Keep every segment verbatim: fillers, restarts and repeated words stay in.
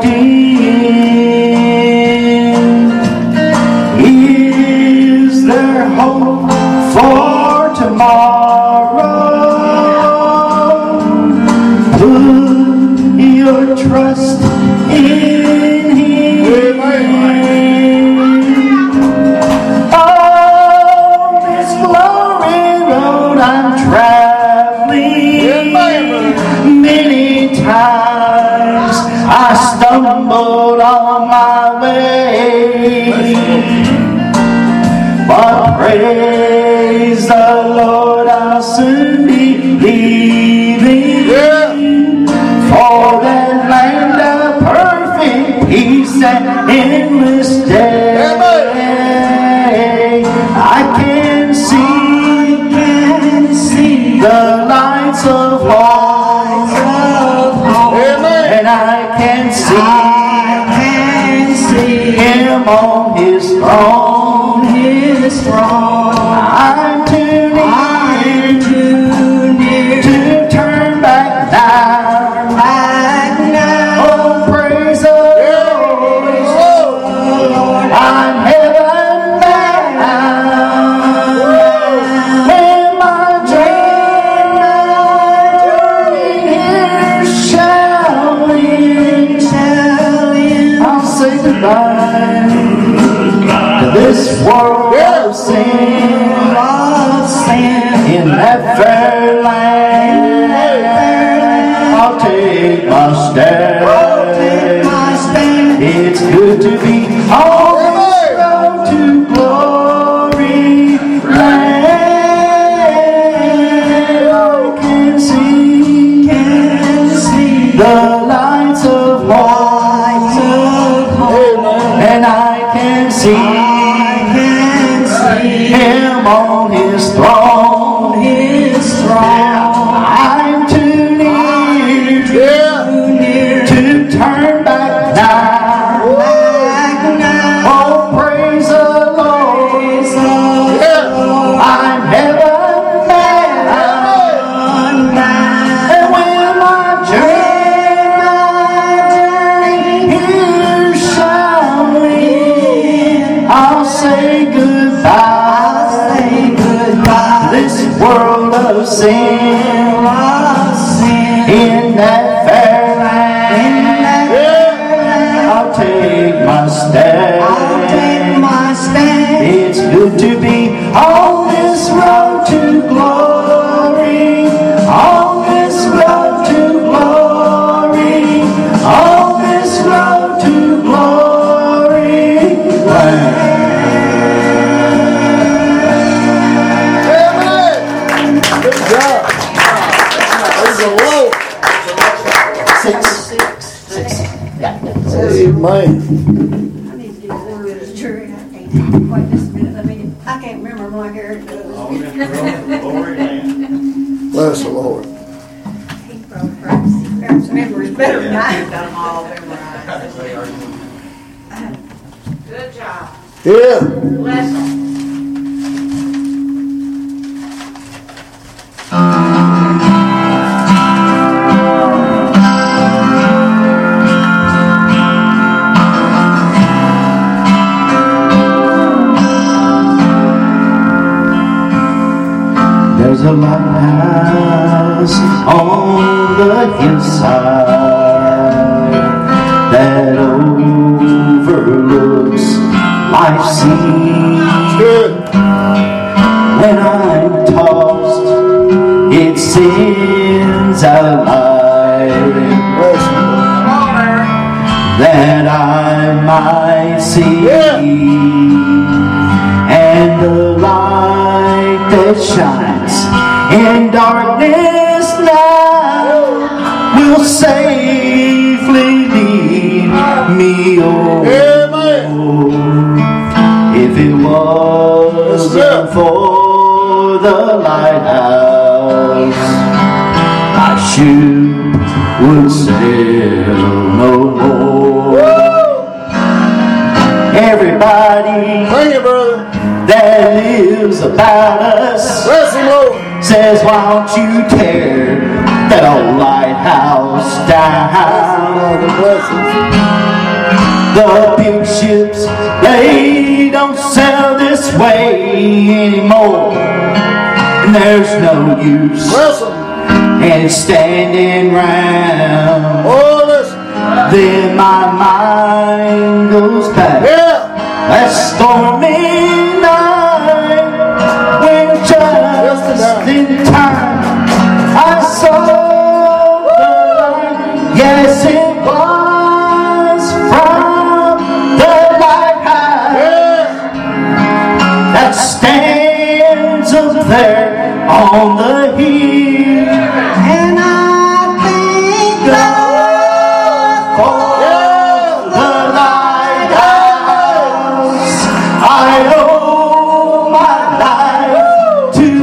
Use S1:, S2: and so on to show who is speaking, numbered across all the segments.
S1: Is there hope for tomorrow? Put your trust in Him. Oh, this glory road I'm traveling, many times I stumbled on my way, but praise the Lord, I'll soon be leaving for that land of perfect peace and endless day. I can see, can see the lights of home, and I can see, I can see Him on His throne, His throne. I'm too near, I'm too near to turn back now, back now. Oh, praise the Lord, I'm heaven bound. When my journey here shouting, shouting, I'll say goodbye to this world of sin, of sin. In that fair land, I'll take my stand. I'll take my stand. It's good to be on this road to glory land. I can see, can see the lights of lights of home, and I can see, I can see Him on His throne, His throne. I'm too near, too near to turn back now, back now. Oh, praise the Lord, praise the Lord. I'm heaven bound, and when my journey here shouting, I'll say goodbye. I'll say goodbye. This world of sin, of sin. In that fair land, I'll take my stand. I'll take my stand. It's good to be on this road to glory, on this road to glory, on this road to glory land.
S2: Amen.
S3: I need to do this jury. I can't quite just a minute. I mean, I can't remember my hair.
S2: Bless the Lord.
S3: He probably perhaps memories better than I
S4: Got them all memorized. Good job.
S2: Yeah.
S4: Bless them.
S1: There's a lighthouse on the hillside that overlooks life's sea. When I'm tossed, it sends a light that I might see, and the light that shines in darkness now will safely lead me home. If it wasn't for the lighthouse, my ship would sail no more. Everybody
S2: Thank you, brother.
S1: that lives about us
S2: Bless the Lord.
S1: says, why don't you tear that old lighthouse down?
S2: Father, blessings.
S1: The big ships, they don't sail this way anymore. And there's no use
S2: Bless 'em.
S1: in standing round.
S2: Oh, listen.
S1: Then my mind goes back.
S2: Yeah.
S1: That stormy night, when just in time I saw the light. Yes, it was from the lighthouse that stands up there on the hill. And I thank God for the lighthouse. I owe my life to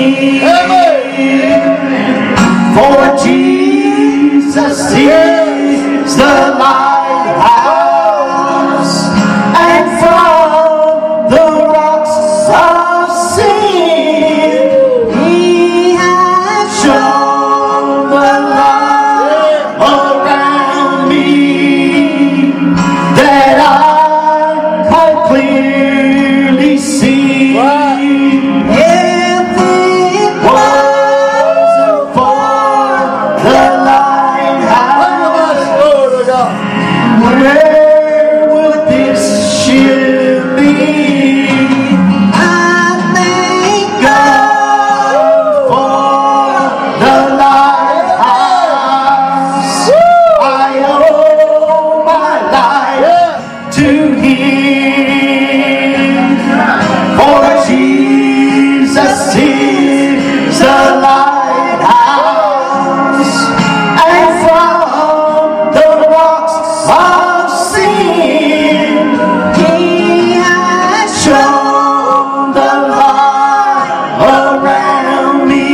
S1: Him. For Jesus is the lighthouse, and from the rocks of sin He has shown the light around me, that I might clearly see. If it wasn't for the lighthouse,
S2: Glory to God.
S1: where would this ship be? I thank God for the lighthouse. I owe my life to Him. For Jesus is the lighthouse, and from the rocks of sin He has shown the light around me,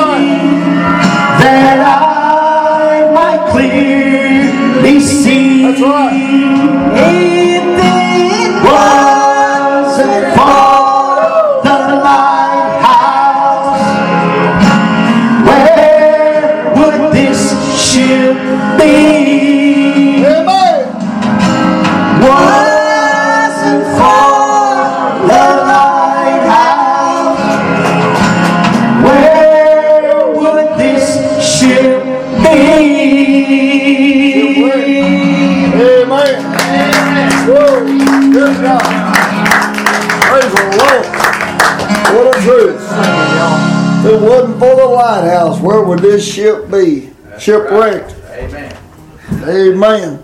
S1: that I might clearly see.
S2: That's right.
S1: If it wasn't for the lighthouse, where would this ship be?
S2: Amen.
S1: Wasn't for the lighthouse, where would this ship be?
S2: Amen. Whoa. Good God. Praise the Lord. What a truth. If it wasn't for the lighthouse, where would this ship be? Shipwrecked.
S5: Amen.
S2: Amen.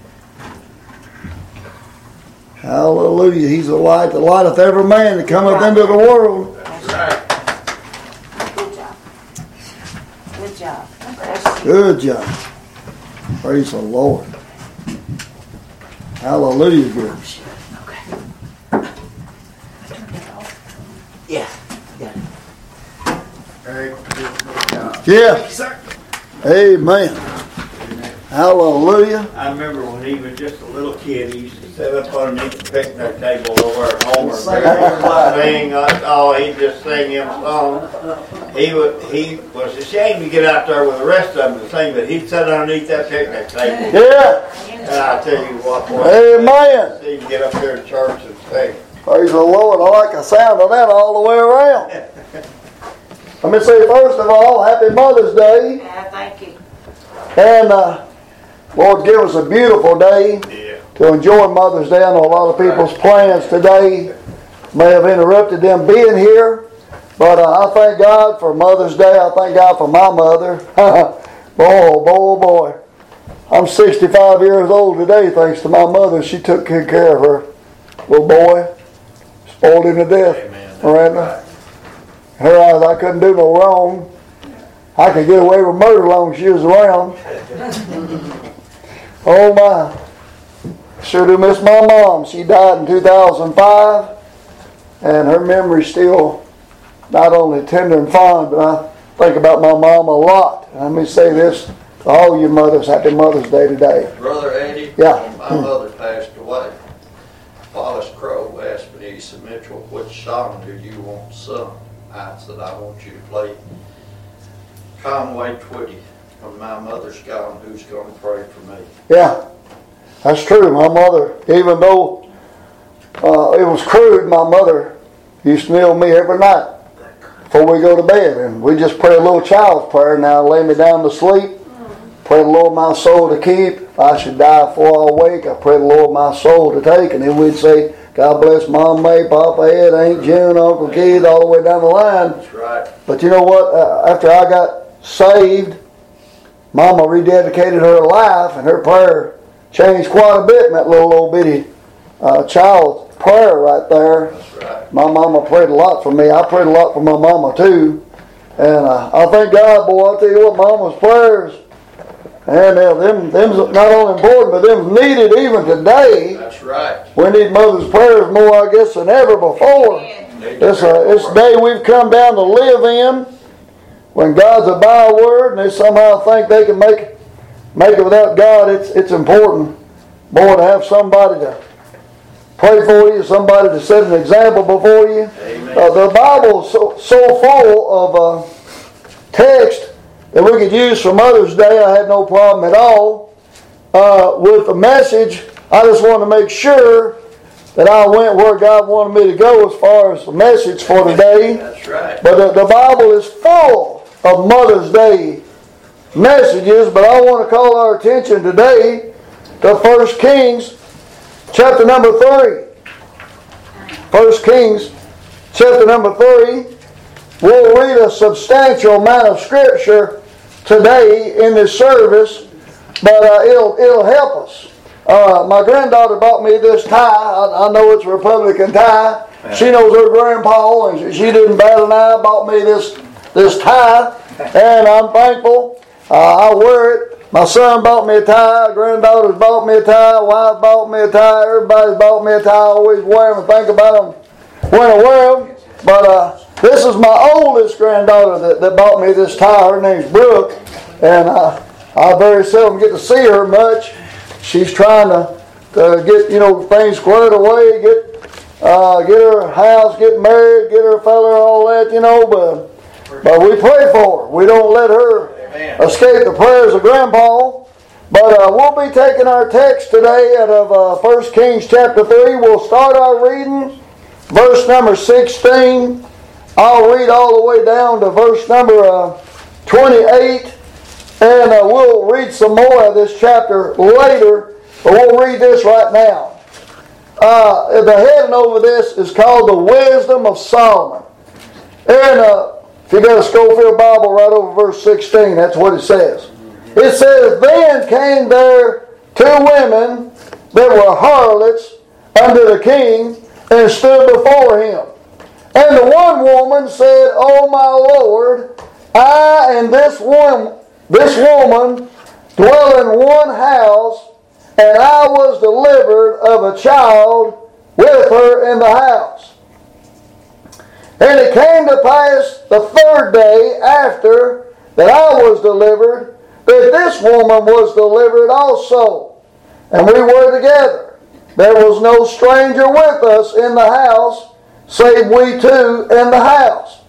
S2: Hallelujah. He's the light that lighteth every man that cometh into the world.
S5: That's right.
S4: Good job. Good job.
S2: Good job. Praise the Lord. Hallelujah, girls.
S5: Yeah. Yeah. Very good job.
S2: Yeah.
S5: Sir.
S2: Amen. Hallelujah.
S6: I remember when he was just a little kid, he used to sit up underneath the picnic table over at home and sing, uh, oh, he'd just sing him songs. He would, he was ashamed to get out there with the rest of them to sing, but he'd sit underneath that picnic table.
S2: Yeah.
S6: And I tell you what, boy,
S2: Amen.
S6: see him get up there to church and sing.
S2: Praise the Lord. I like the sound of that all the way around. Let me say, first of all, happy Mother's Day.
S4: Yeah, thank you.
S2: And uh, Lord, give us a beautiful day
S6: Yeah.
S2: to enjoy Mother's Day. I know a lot of people's plans today may have interrupted them being here. But uh, I thank God for Mother's Day. I thank God for my mother. boy, boy, boy. I'm sixty-five years old today thanks to my mother. She took good care of her little boy. Spoiled him to death.
S6: Amen.
S2: Miranda. In her eyes, I couldn't do no wrong. I could get away with murder as long as she was around. Oh my. Sure do miss my mom. She died in two thousand five. And her memory's still not only tender and fond, but I think about my mom a lot. And let me say this to all you mothers. Happy Mother's Day today.
S5: Brother Eddie,
S2: Yeah.
S5: when my mother passed away, Wallace Crowe asked me, he said, Mitchell, which song do you want sung? I said, I want you to play Conway Twitty, when my mother's gone, who's going to pray for me?
S2: Yeah, that's true. My mother, even though uh, it was crude, my mother used to kneel me every night before we go to bed. And we just pray a little child's prayer. Now lay me down to sleep. Pray the Lord my soul to keep. If I should die before I wake, I pray the Lord my soul to take. And then we'd say, God bless Mom, May, Papa, Ed, Aunt June, Uncle Keith, all the way down the line.
S5: That's right.
S2: But you know what? Uh, after I got saved, Mama rededicated her life, and her prayer changed quite a bit in that little old bitty uh, child's prayer right there.
S5: That's right.
S2: My mama prayed a lot for me. I prayed a lot for my mama too. And uh, I thank God, boy, I'll tell you what, Mama's prayers, and uh, them, them's not only important, but them's needed even today.
S5: That's right.
S2: We need Mother's prayers more, I guess, than ever before. It's a, it's a day we've come down to live in, when God's a byword, and they somehow think they can make make it without God. It's it's important, boy, to have somebody to pray for you, somebody to set an example before you. Uh, the Bible is so, so full of uh, text that we could use for Mother's Day. I had no problem at all uh, with the message. I just wanted to make sure that I went where God wanted me to go as far as the message for today.
S5: That's right.
S2: But the, the Bible is full of Mother's Day messages, but I want to call our attention today to First Kings chapter number three. First Kings chapter number three. We'll read a substantial amount of scripture today in this service, but uh, it'll it'll help us. Uh, my granddaughter bought me this tie. I, I know it's a Republican tie. She knows her grandpa, and she didn't bat an eye. Bought me this this tie, and I'm thankful. Uh, I wear it. My son bought me a tie. Granddaughter's bought me a tie. Wife bought me a tie. Everybody's bought me a tie. I always wear them and think about them when I wear them. But uh, this is my oldest granddaughter that, that bought me this tie. Her name's Brooke, and uh, I very seldom get to see her much. She's trying to, to get, you know, things squared away, get uh, get her house, get married, get her fella, all that, you know. But but we pray for her. We don't let her Amen. Escape the prayers of Grandpa. But uh, we'll be taking our text today out of uh, First Kings chapter three. We'll start our reading, verse number sixteen. I'll read all the way down to verse number uh, twenty-eight. And uh, we'll read some more of this chapter later, but we'll read this right now. Uh, the heading over this is called The Wisdom of Solomon. And uh, if you got a Schofield Bible, right over verse sixteen, that's what it says. It says, Then came there two women that were harlots unto the king, and stood before him. And the one woman said, O my Lord, I and this one This woman dwell in one house, and I was delivered of a child with her in the house. And it came to pass the third day after that I was delivered, that this woman was delivered also. And we were together. There was no stranger with us in the house, save we two in the house.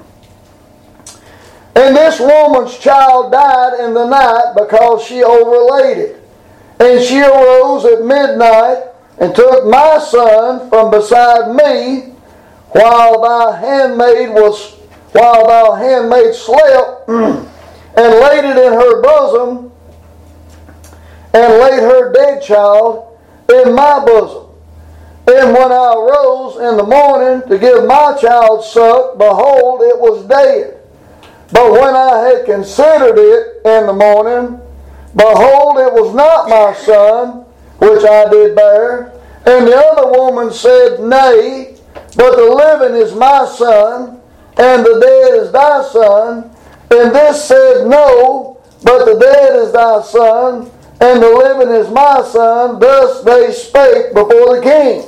S2: And this woman's child died in the night because she overlaid it. And she arose at midnight and took my son from beside me, while thy handmaid was, while thy handmaid slept, and laid it in her bosom, and laid her dead child in my bosom. And when I arose in the morning to give my child suck, behold, it was dead. But when I had considered it in the morning, behold, it was not my son, which I did bear. And the other woman said, Nay, but the living is my son, and the dead is thy son. And this said, No, but the dead is thy son, and the living is my son. Thus they spake before the king.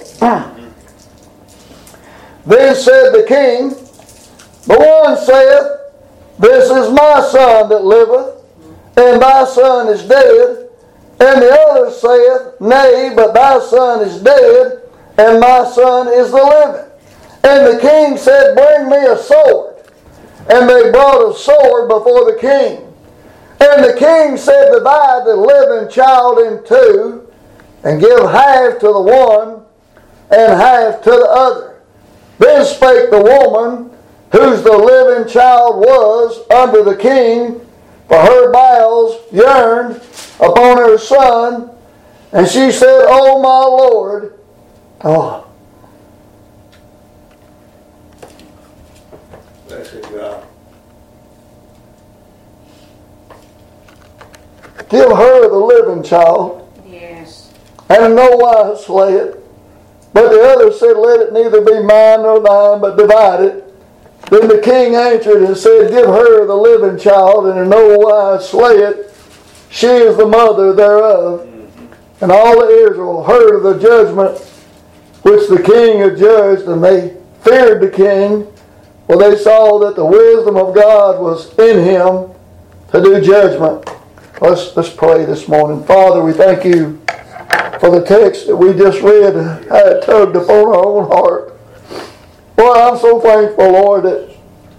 S2: Then said the king, The one saith, This is my son that liveth, and thy son is dead. And the other saith, Nay, but thy son is dead, and my son is the living. And the king said, Bring me a sword. And they brought a sword before the king. And the king said, divide the living child in two, and give half to the one, and half to the other. Then spake the woman, whose the living child was, unto the king, for her bowels yearned upon her son. And she said, O my Lord, oh,
S6: Blessed God.
S2: give her the living child,
S4: Yes.
S2: and in no wise slay it. But the other said, let it neither be mine nor thine, but divide it. Then the king answered and said, give her the living child, and in no wise slay it. She is the mother thereof. Mm-hmm. And all the Israel heard of the judgment which the king had judged, and they feared the king, for they saw that the wisdom of God was in him to do judgment. Let's, let's pray this morning. Father, we thank you for the text that we just read, how it tugged upon our own heart. Lord, I'm so thankful, Lord, that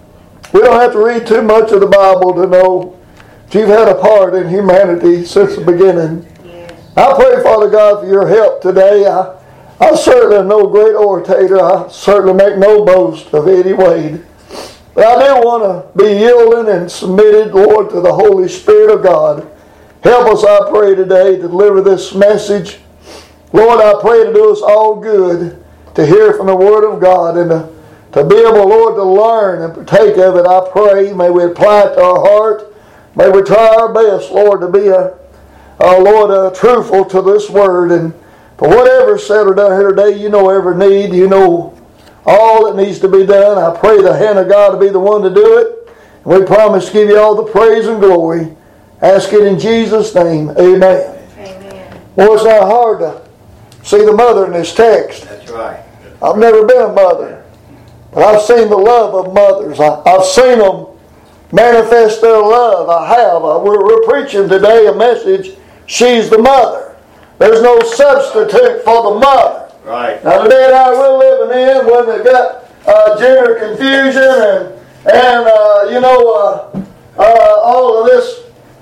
S2: we don't have to read too much of the Bible to know that you've had a part in humanity since the beginning.
S4: Yes.
S2: I pray, Father God, for your help today. I, I certainly am no great orator. I certainly make no boast of Eddie Wade. But I do want to be yielding and submitted, Lord, to the Holy Spirit of God. Help us, I pray, today to deliver this message. Lord, I pray to do us all good to hear from the Word of God and to, to be able, Lord, to learn and partake of it. I pray, may we apply it to our heart. May we try our best, Lord, to be, a, a Lord, uh, truthful to this Word. And for whatever's said or done here today, you know every need. You know all that needs to be done. I pray the hand of God to be the one to do it. And we promise to give you all the praise and glory. Ask it in Jesus' name. Amen.
S4: Amen.
S2: Well, it's not hard to see the mother in this text.
S6: That's right.
S2: I've never been a mother, but I've seen the love of mothers. I, I've seen them manifest their love. I have. I, we're, we're preaching today a message, she's the mother. There's no substitute for the mother.
S6: Right.
S2: Now the day and hour we're living in, when they've got uh, gender confusion and, and uh, you know, uh, uh, all of this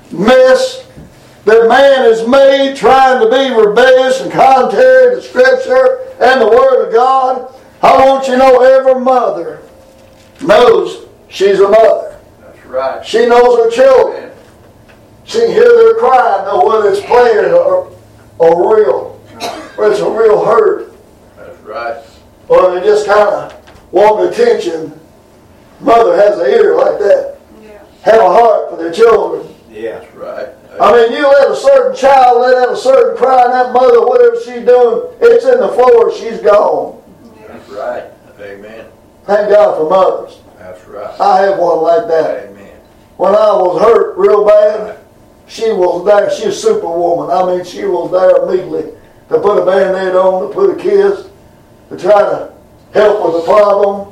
S2: mess that man is made trying to be rebellious and contrary to Scripture and the Word of God, I want you to know every mother knows she's a mother.
S5: That's right.
S2: She knows her children. She can hear their cry, know whether it's played or, or real, or it's a real hurt.
S5: That's right.
S2: Or they just kind of want attention. Mother has an ear like that.
S4: Yeah.
S2: Have a heart for their children.
S6: Yeah.
S5: That's right.
S2: I mean, you let a certain child let out a certain cry, and that mother, whatever she's doing, it's in the floor, she's gone.
S5: That's right. Amen.
S2: Thank God for mothers.
S5: That's right.
S2: I have one like that.
S5: Amen.
S2: When I was hurt real bad, she was there. She was superwoman. I mean, she was there immediately to put a band-aid on, to put a kiss, to try to help with the problem.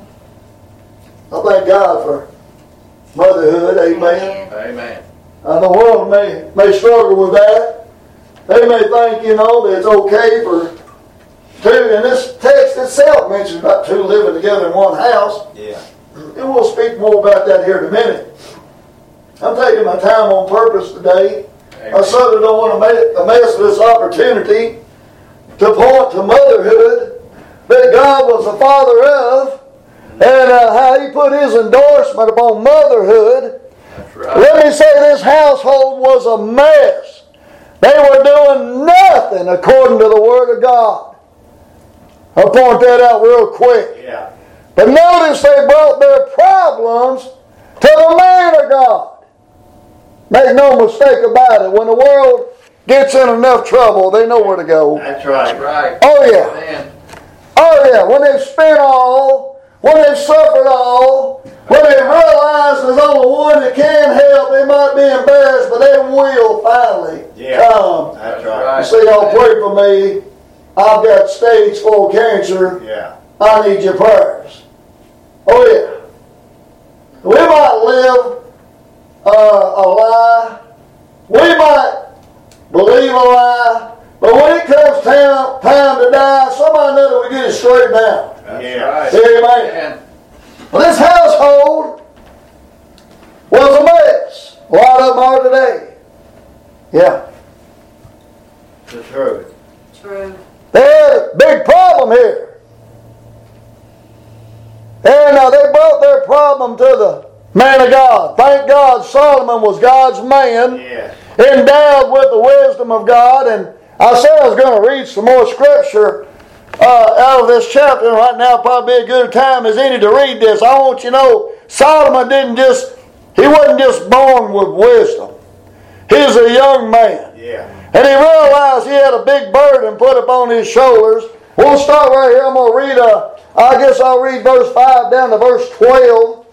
S2: I thank God for motherhood. Amen.
S5: Amen.
S2: Uh, the world may, may struggle with that. They may think, you know, that it's okay for two, and this text itself mentions about two living together in one house.
S6: Yeah.
S2: And we'll speak more about that here in a minute. I'm taking my time on purpose today.
S5: Amen.
S2: I certainly don't want to make, miss this opportunity to point to motherhood that God was the father of, and uh, how He put His endorsement upon motherhood.
S5: That's right.
S2: Let me say this household was a mess. They were doing nothing according to the Word of God. I'll point that out real quick.
S6: Yeah.
S2: But notice they brought their problems to the man of God. Make no mistake about it. When the world gets in enough trouble, they know where to go.
S6: That's
S5: That's
S6: right.
S5: right.
S2: Oh yeah.
S5: Amen.
S2: Oh yeah. When they've spent all, when they've suffered all, when they realize there's only one that can help, they might be embarrassed, but they will finally
S6: Yeah.
S2: come.
S6: That's
S5: That's
S6: right.
S5: right.
S2: You see, y'all pray for me. I've got stage four cancer.
S6: Yeah.
S2: I need your prayers. Oh yeah. We might live uh, a lie. We might believe a lie. But when it comes time, time to die, somebody knows that we get it straightened out.
S5: That's
S6: Yeah.
S5: right.
S2: Amen. Well, this household was a mess. A lot of them are today. Yeah.
S6: The truth.
S4: True.
S2: They had a big problem here. And uh, they brought their problem to the man of God. Thank God Solomon was God's man,
S6: Yes.
S2: endowed with the wisdom of God. And I said I was going to read some more scripture uh, out of this chapter. And right now probably be a good time as any to read this. I want you to know Solomon didn't just, he wasn't just born with wisdom. He was a young man.
S6: Yeah.
S2: And he realized he had a big burden put upon his shoulders. We'll start right here. I'm going to read, uh, I guess I'll read verse five down to verse twelve.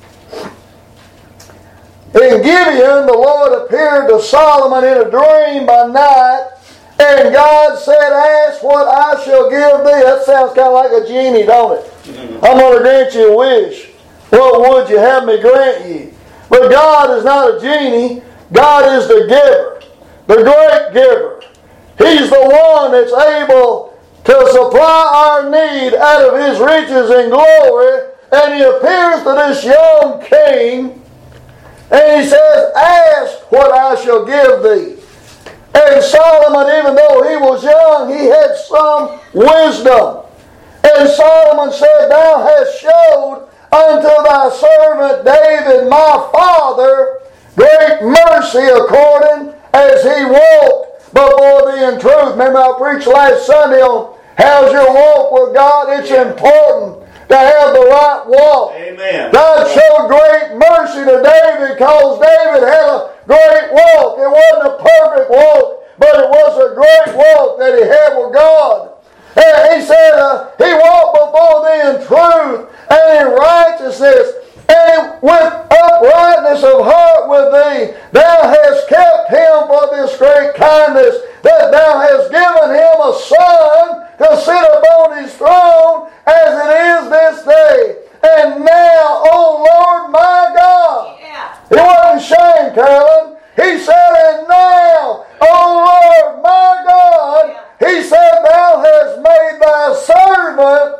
S2: In Gibeon, the Lord appeared to Solomon in a dream by night, and God said, ask what I shall give thee. That sounds kind of like a genie, don't it? I'm going to grant you a wish. What would you have me grant ye? But God is not a genie. God is the giver, the great giver. He's the one that's able to supply our need out of His riches and glory. And He appears to this young king, and He says, ask what I shall give thee. And Solomon, even though he was young, he had some wisdom. And Solomon said, thou hast showed unto thy servant David my father great mercy according as he walked before thee in truth. Remember I preached last Sunday on how's your walk with God? It's important to have the right walk.
S6: Amen.
S2: God showed great mercy to David because David had a great walk. It wasn't a perfect walk, but it was a great walk that he had with God. And he said, uh, he walked before thee in truth and in righteousness, and with uprightness of heart with thee. Thou hast kept him for this great kindness, that thou hast given him a son to sit upon his throne as it is this day. And now, O Lord my God.
S4: Yeah.
S2: He wasn't ashamed, Carolyn. He said, and now, O Lord my God, he said, thou hast made thy servant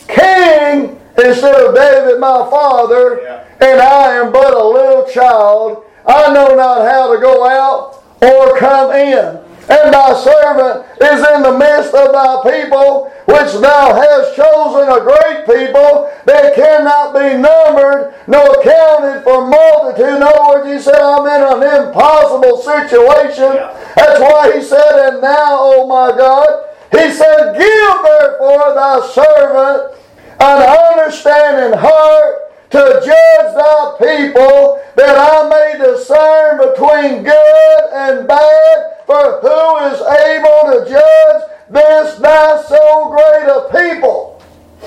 S2: king instead of David my father,
S6: Yeah.
S2: and I am but a little child. I know not how to go out or come in. And thy servant is in the midst of thy people, which thou hast chosen a great people that cannot be numbered nor counted for multitude. In other words, he said, I'm in an impossible situation.
S6: Yeah.
S2: That's why he said, and now, O my God, he said, give therefore thy servant an understanding heart to judge thy people, that I may discern between good and bad. For who is able to judge this thy so great a people?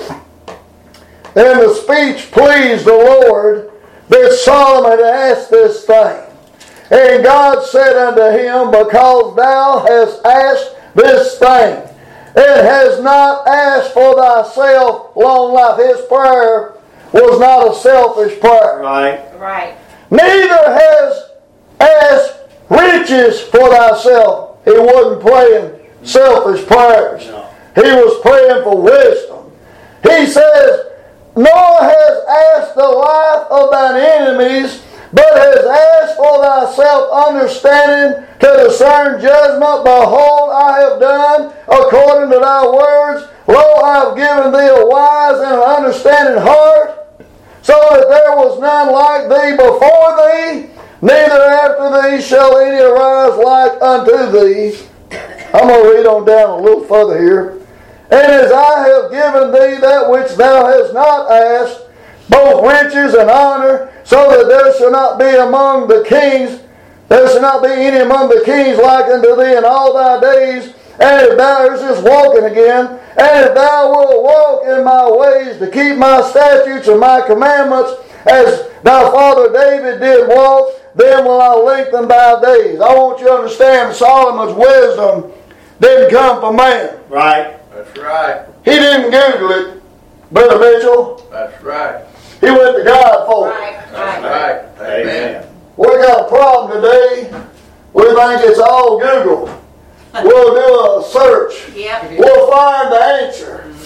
S2: And the speech pleased the Lord that Solomon had asked this thing. And God said unto him, because thou hast asked this thing, and hast not asked for thyself long life. His prayer was not a selfish prayer.
S6: Right.
S4: Right.
S2: Neither has asked riches for thyself. He wasn't praying selfish prayers.
S6: No.
S2: He was praying for wisdom. He says, nor has asked the life of thine enemies, but has asked for thyself understanding to discern judgment. Behold, I have done according to thy words. Lo, I have given thee a wise and an understanding heart, so that there was none like thee before thee, neither after thee shall any arise like unto thee. I'm going to read on down a little further here. And as I have given thee that which thou hast not asked, both riches and honor, so that there shall not be among the kings, there shall not be any among the kings like unto thee in all thy days. And if thou, there's this walking again, and if thou wilt walk in my ways to keep my statutes and my commandments, as thy father David did walk, then will I lengthen thy days. I want you to understand Solomon's wisdom didn't come from man.
S6: Right.
S5: That's right.
S2: He didn't Google it, Brother Mitchell.
S5: That's right.
S2: He went to God for it.
S4: Right.
S5: That's
S4: Right.
S5: right. Amen.
S2: We got a problem today. We think it's all Google. We'll do a search.
S4: Yep.
S2: We'll find the answer. So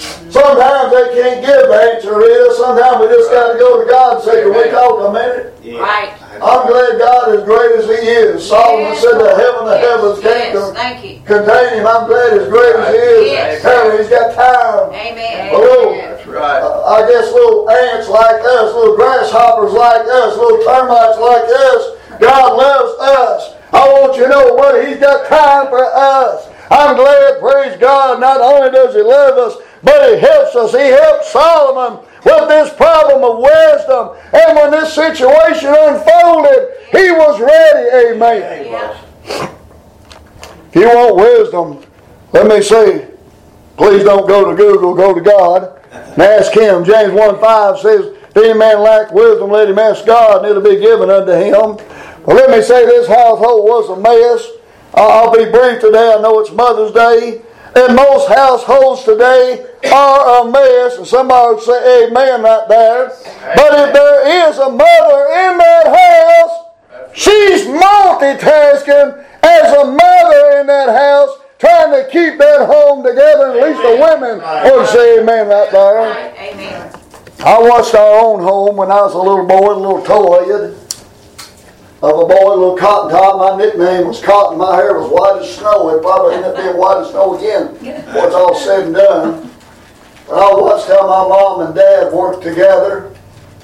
S2: sometimes they can't give the answer is. Sometimes we just got to go to God and say, can we talk a minute?
S6: Yeah.
S4: Right.
S2: I'm glad God is great as He is. Solomon
S4: Yes,
S2: said the
S4: Lord.
S2: heaven of
S4: Yes,
S2: heavens can't
S4: yes,
S2: con-
S4: thank you.
S2: contain Him. I'm glad as great as He is.
S4: Yes.
S2: Hell, He's got time.
S4: Amen.
S2: Oh,
S5: That's right.
S2: Uh, I guess little ants like us, little grasshoppers like us, little termites like us, God loves us. I want you to know what He's got time for us. I'm glad, praise God, not only does He love us, but He helps us. He helped Solomon with this problem of wisdom. And when this situation unfolded, he was ready. Amen.
S4: Yeah.
S2: If you want wisdom, let me say, please don't go to Google, go to God and ask Him. James one five says, if any man lack wisdom, let him ask God, and it'll be given unto him. But let me say, this household was a mess. I'll be brief today. I know it's Mother's Day. And most households today are a mess. And somebody would say amen right there. But if there is a mother in that house, she's multitasking as a mother in that house, trying to keep that home together. At least the women would say amen right there.
S4: Amen.
S2: I watched our own home when I was a little boy, a little toy-head of a boy, a little cotton top. My nickname was Cotton. My hair was white as snow. It probably ended up being white as snow again when it's all said and done. But I watched how my mom and dad worked together.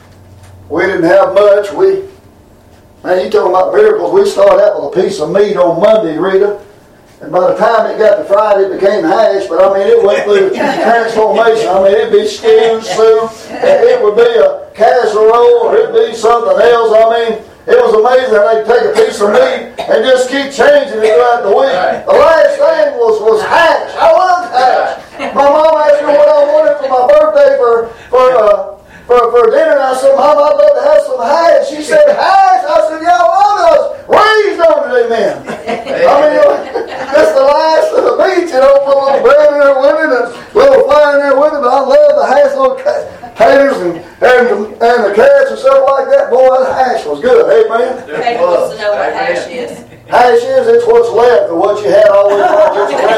S2: We didn't have much. We, man, you talking about miracles. We started out with a piece of meat on Monday, Rita. And by the time it got to Friday, it became hash. But I mean, it went through the transformation. I mean, it'd be stew, soup. It would be a casserole, or it'd be something else. I mean, it was amazing how they'd take a piece of meat and just keep changing it throughout the week. The last thing was, was hash. I loved hash. My mom asked me what I wanted for my birthday for for uh, for, for dinner, and I said, Mom, I'd love to have some hash. She said, hash? I said, yeah, I love us. Raised on it, amen. I mean, just the last of the meat, you know, put a little bread in there with it, and a little fire in there with it, but I love the hash, little taters and, and, and the carrots and stuff like that. Boy, the hash was good, amen.
S4: They wants to know what hash is.
S2: Hash is, it's what's left of what you had all week long.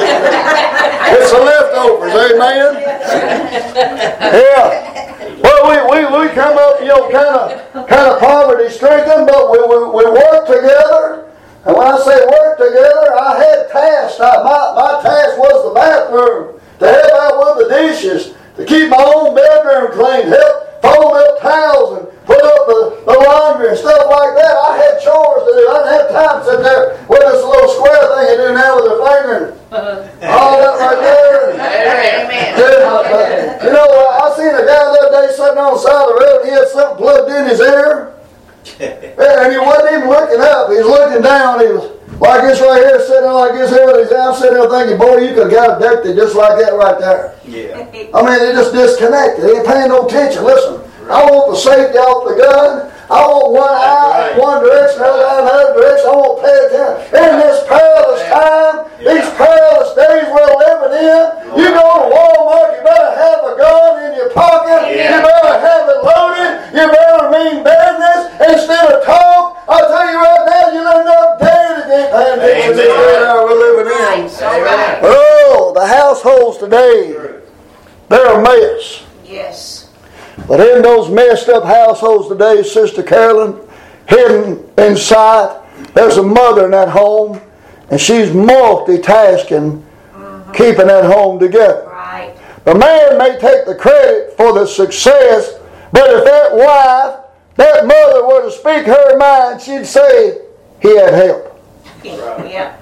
S2: It's the leftovers, amen. Yeah. Well, we, we, we come up, you know, kind of kind of poverty stricken, but we, we, we work together. And when I say work together, I had tasks. I, my, my task was the bathroom, to help out with the dishes, to keep my own bedroom clean, help fold up towels and put up the, the laundry and stuff like that. I had chores to do. I didn't have time to sit there with this little square thing you do now with a finger and all that right there.
S4: Amen.
S2: You know, I seen a guy the other day sitting on the side of the road and he had something plugged in his ear. And he wasn't even looking up. He was looking down. He was like this right here, sitting there like this here with his I'm sitting there thinking, boy, you could have got abducted just like that right there.
S6: Yeah.
S2: I mean, they just disconnected. They ain't paying no attention. Listen, I want the safety off the gun. I want one eye in one direction, the other eye in the other direction. I want to pay attention. In this perilous time, these perilous days we're living in, you go to Walmart, you better have a gun in your pocket. You better have it loaded. You better mean business instead of talk. I'll tell you right now, you'll end up dead if you ain't paying attention to this world we're living in.
S4: Right.
S2: Oh, the households today, they're a mess.
S4: Yes.
S2: But in those messed up households today, Sister Carolyn, hidden in sight, there's a mother in that home, and she's multitasking, mm-hmm. keeping that home together.
S4: Right.
S2: The man may take the credit for the success, but if that wife, that mother were to speak her mind, she'd say he had help.
S4: Yeah.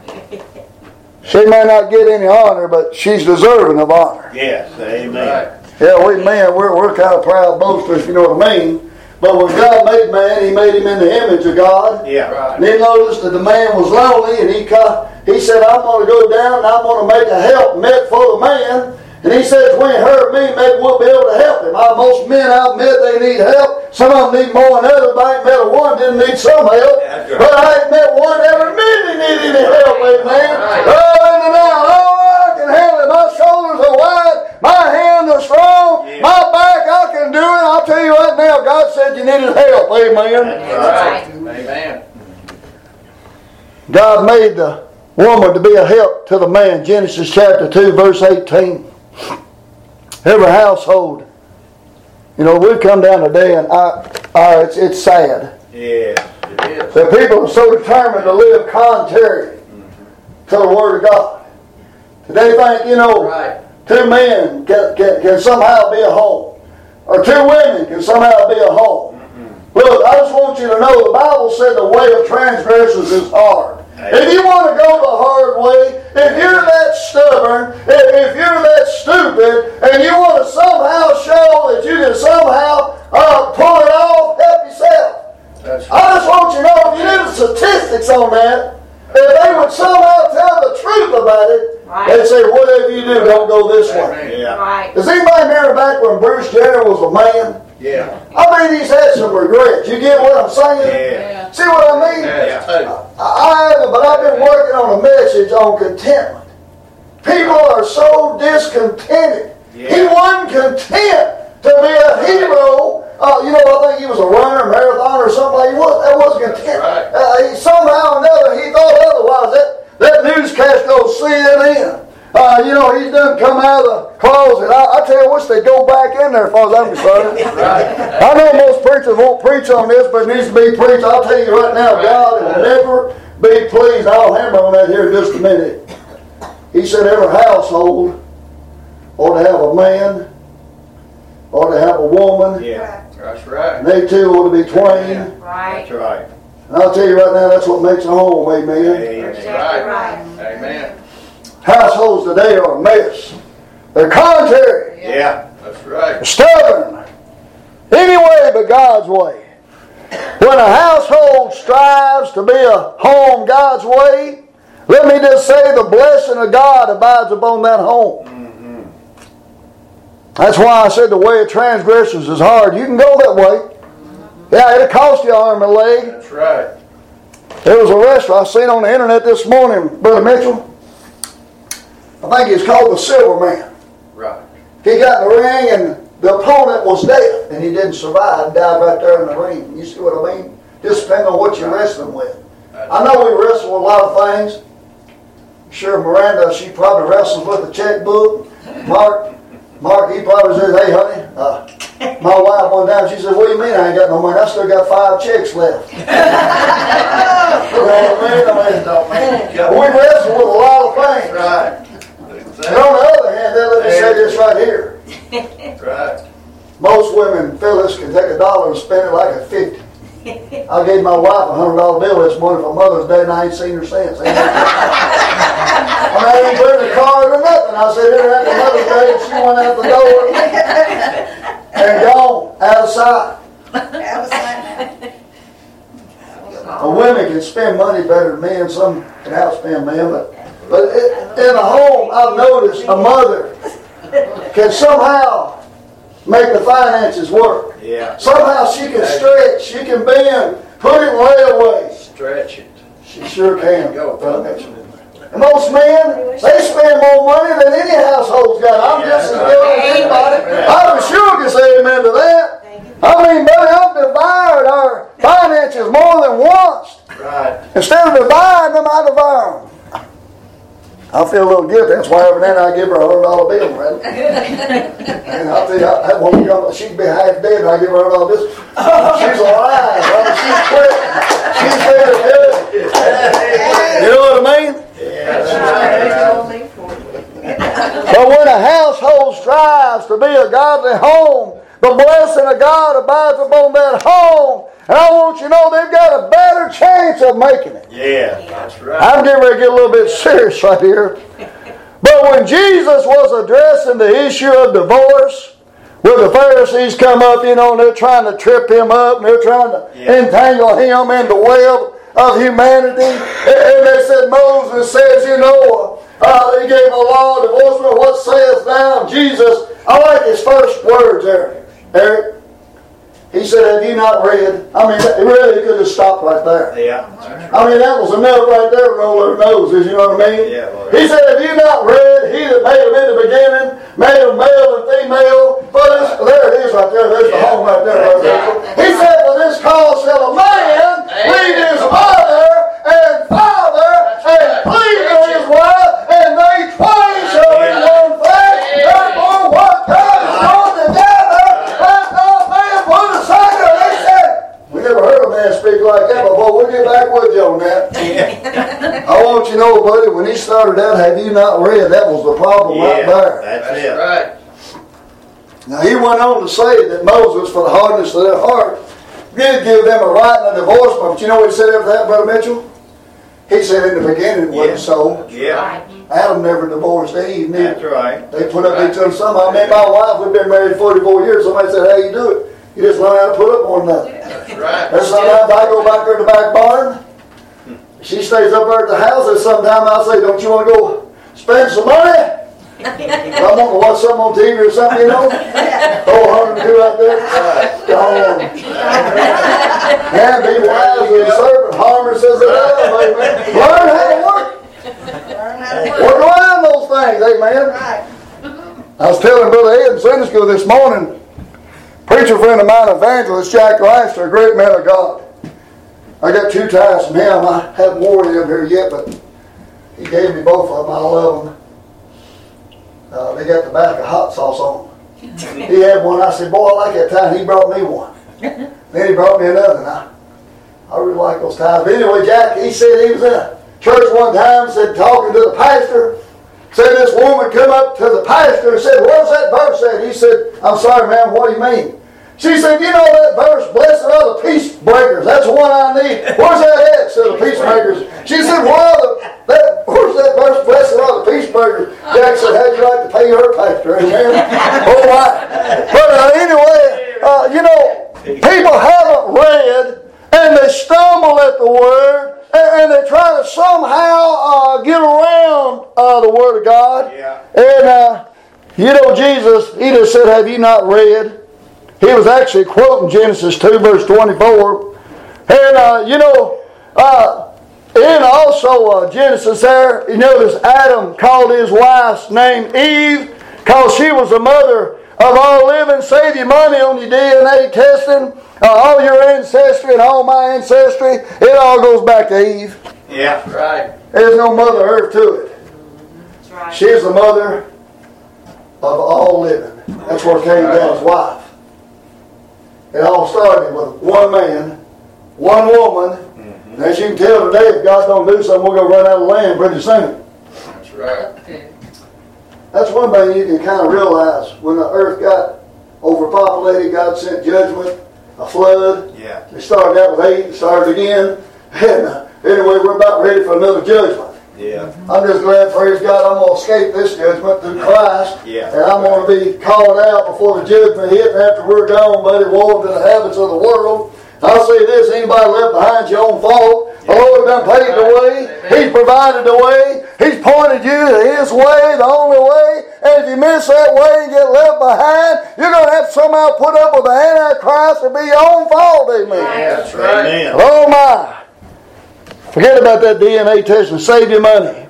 S2: She may not get any honor, but she's deserving of honor.
S6: Yes, amen.
S2: Yeah, we men, we're, we're kind of proud boasters, you know what I mean. But when God made man, He made him in the image of God.
S6: Yeah, right.
S2: And He noticed that the man was lonely, and He he said, I'm going to go down and I'm going to make a help met for the man. And He said, between her and me, maybe we'll be able to help him. I, most men I've met, they need help. Some of them need more than others, but I ain't met a one didn't need some help.
S6: Right.
S2: But I ain't met one ever minute needed any help, amen.
S6: Right.
S2: Oh, in and out. Oh, I can handle it. My shoulders are wide. My hands are strong.
S6: Yeah.
S2: My back, I can do it. I'll tell you right now, God said you needed help, amen.
S6: Right.
S5: Amen.
S2: God made the woman to be a help to the man. Genesis chapter two, verse eighteen. Every household. You know, we've come down today and I, I, it's, it's sad.
S6: Yes, it is.
S2: That people are so determined to live contrary to the Word of God. They think, you know,
S5: Right.
S2: two men can, can, can somehow be a home. Or two women can somehow be a home. Look, I just want you to know the Bible said the way of transgressors is hard. If you want to go the hard way, if you're that stubborn, if, if you're that stupid, and you want to somehow show that you can somehow uh, pull it off, help yourself.
S5: That's
S2: I just want you to know, if you do the statistics on that, if they would somehow tell the truth about it,
S4: Right.
S2: they'd say, whatever you do, don't go this way.
S5: Amen.
S6: Yeah.
S4: Right.
S2: Does anybody remember back when Bruce Jenner was a man?
S5: Yeah.
S2: I mean, he's had some regrets. You get what I'm saying?
S6: Yeah.
S2: See what I mean?
S5: Yeah.
S2: I, I haven't, but I've been working on a message on contentment. People are so discontented.
S6: Yeah.
S2: He wasn't content to be a hero. Uh, you know, I think he was a runner, marathon, or something like that. He was, that wasn't content.
S5: Right.
S2: Uh, he, somehow or another, he thought otherwise. That, that newscast goes C N N. Uh, you know, he's done come out of the closet. I, I tell you, I wish they'd go back in there as far as I'm concerned.
S5: Right.
S2: I know most preachers won't preach on this, but it needs to be preached. I'll tell you right now, God will never be pleased. I'll hammer on that here in just a minute. He said every household ought to have a man, ought to have a woman,
S6: Yeah.
S5: That's right.
S2: and they two ought to be twain.
S4: Right.
S6: That's right.
S2: And I'll tell you right now, that's what makes a home, amen.
S4: You're
S6: Amen.
S4: exactly right.
S5: Amen.
S2: Households today are a mess. They're contrary,
S6: Yeah.
S5: That's right.
S2: stubborn, any way but God's way. When a household strives to be a home God's way, let me just say the blessing of God abides upon that home.
S6: Mm-hmm.
S2: That's why I said the way of transgressors is hard. You can go that way. Yeah, it'll cost you an arm and a leg.
S5: That's right.
S2: There was a restaurant I seen on the internet this morning, Brother Mitchell. I think it's called the Silver Man.
S5: Right.
S2: He got in the ring and the opponent was dead and he didn't survive, died right there in the ring. You see what I mean? Just depending on what you're wrestling with. I know we wrestle with a lot of things. Sure, Miranda, she probably wrestles with a checkbook. Mark, Mark, he probably says, hey honey, uh, my wife one time, she said, what do you mean I ain't got no money? I still got five checks left. You know what I mean? I mean,
S5: Don't make it
S2: we wrestle with a lot of things.
S5: Right.
S2: And on the other hand, then let me say this right here.
S5: Right.
S2: Most women, Phyllis, can take a dollar and spend it like a fifty. I gave my wife a hundred dollar bill this morning for Mother's Day and I ain't seen her since. I mean, I ain't put in the card or nothing. I said, here after Mother's Day, and she went out the door and gone, out of sight. Well, women can spend money better than men. Some can outspend men, but but it, in a home, I've noticed a mother can somehow make the finances work.
S6: Yeah.
S2: Somehow she can stretch, she can bend, put it in layaways.
S5: Stretch it.
S2: She sure can.
S5: Go, brother.
S2: And most men, they spend more money than any household's got. I'm just as good as anybody. I'm sure can say amen to that. I mean, buddy, I've devoured our finances more than once.
S5: Right.
S2: Instead of dividing them, I devour them. I feel a little guilty. That's why every night I give her a hundred dollar bill, man. And I'll tell you, I, that woman, she'd be half dead, and I give her a hundred dollar bill. She's alive. I mean, she's quick. She's very good. You know what I mean? But when a household strives to be a godly home, the blessing of God abides upon that home. And I want you to know they've got a better chance of making it.
S6: Yeah.
S5: That's right.
S2: I'm getting ready to get a little bit serious right here. But when Jesus was addressing the issue of divorce, where the Pharisees come up, you know, and they're trying to trip him up, and they're trying to
S6: Yeah.
S2: entangle him in the web of humanity. And they said, Moses says, you know, uh, he gave a law of divorcement. What says thou? Jesus, I like his first words there, Eric. He said, have you not read? I mean, really, he could have stopped right there.
S6: Yeah.
S2: I mean, that was enough right there to roll their noses, you know what I mean?
S6: Yeah, Lord.
S2: He said, have you not read, he that made them in the beginning, made them male and female, for this, there it is right there, there's the
S6: Yeah.
S2: home right there. Right there. He said, for this cause shall a man leave his mother and father and cleave to his wife, and they twain shall be one flesh. Therefore, what God want you to know, buddy, when he started out, have you not read, that was the problem
S6: Yeah,
S2: right there.
S6: that's,
S5: That's
S6: it.
S5: right.
S2: Now he went on to say that Moses, for the hardness of their heart, did give them a right and a divorce. But you know what he said after that, Brother Mitchell? He said in the beginning it wasn't
S6: Yeah.
S2: so.
S6: Yeah,
S2: Adam never divorced Eve, neither.
S6: that's right.
S2: They put up each other some. I mean, my wife, we've been married forty-four years. Somebody said, how you do it? You just learn how to put up one another.
S5: That's right.
S2: There's sometimes I go back there to the back barn. She stays up there at the house, and sometimes I say, don't you want to go spend some money? I want to watch something on T V or something, you know? Oh, one hundred two out there. Go on. Yeah, be wise as a serpent. Harmer says it well, amen. Learn how to work. Work around those things, amen. I was telling Brother Ed in Sunday school this morning, preacher friend of mine, evangelist Jack Leister, a great man of God. I got two ties from him. I haven't worn them here yet, but he gave me both of them. I love them. Uh, they got the back of hot sauce on them. He had one. I said, boy, I like that tie. He brought me one. Then he brought me another. And I, I really like those ties. But anyway, Jack, he said he was in a church one time, said talking to the pastor, said this woman come up to the pastor and said, where's that verse at? He said, I'm sorry, ma'am, what do you mean? She said, you know that verse, blessed are the peace breakers. That's the one I need. Where's that at? Said the peacemakers. She said, well, the, that, where's that verse, blessed are the peace breakers? Jack said, how'd you like to pay her pastor? Amen. Oh, my. But uh, anyway, uh, you know, people haven't read, and they stumble at the Word, and, and they try to somehow uh, get around uh, the Word of God.
S6: Yeah.
S2: And, uh, you know, Jesus, he just said, have you not read? He was actually quoting Genesis two, verse twenty-four. And, uh, you know, uh, in also uh, Genesis there, you notice Adam called his wife's name Eve because she was the mother of all living. Save your money on your D N A testing. Uh, all your ancestry and all my ancestry, it all goes back to Eve.
S6: Yeah.
S5: Right.
S2: There's no Mother Earth to it.
S4: That's right.
S2: She's the mother of all living. That's where Cain got his wife. It all started with one man, one woman. Mm-hmm. And as you can tell today, if God don't do something, we're going to run out of land pretty soon.
S5: That's right.
S2: That's one thing you can kind of realize. When the earth got overpopulated, God sent judgment, a flood.
S6: Yeah.
S2: It started out with eight, it started again. And uh, anyway, we're about ready for another judgment.
S6: Yeah.
S2: I'm just glad, praise God, I'm going to escape this judgment through Christ.
S6: Yeah.
S2: And I'm going to be called out before the judgment hit. And after we're gone, buddy, woe to the habits of the world. I'll say this, anybody left behind's your own fault. The Lord done paved the way. He's provided the way. He's pointed you to His way, the only way. And if you miss that way and get left behind, you're going to have to somehow put up with the Antichrist and be your own fault, amen.
S5: That's right.
S6: Amen.
S2: Oh my. Forget about that D N A test and save your money.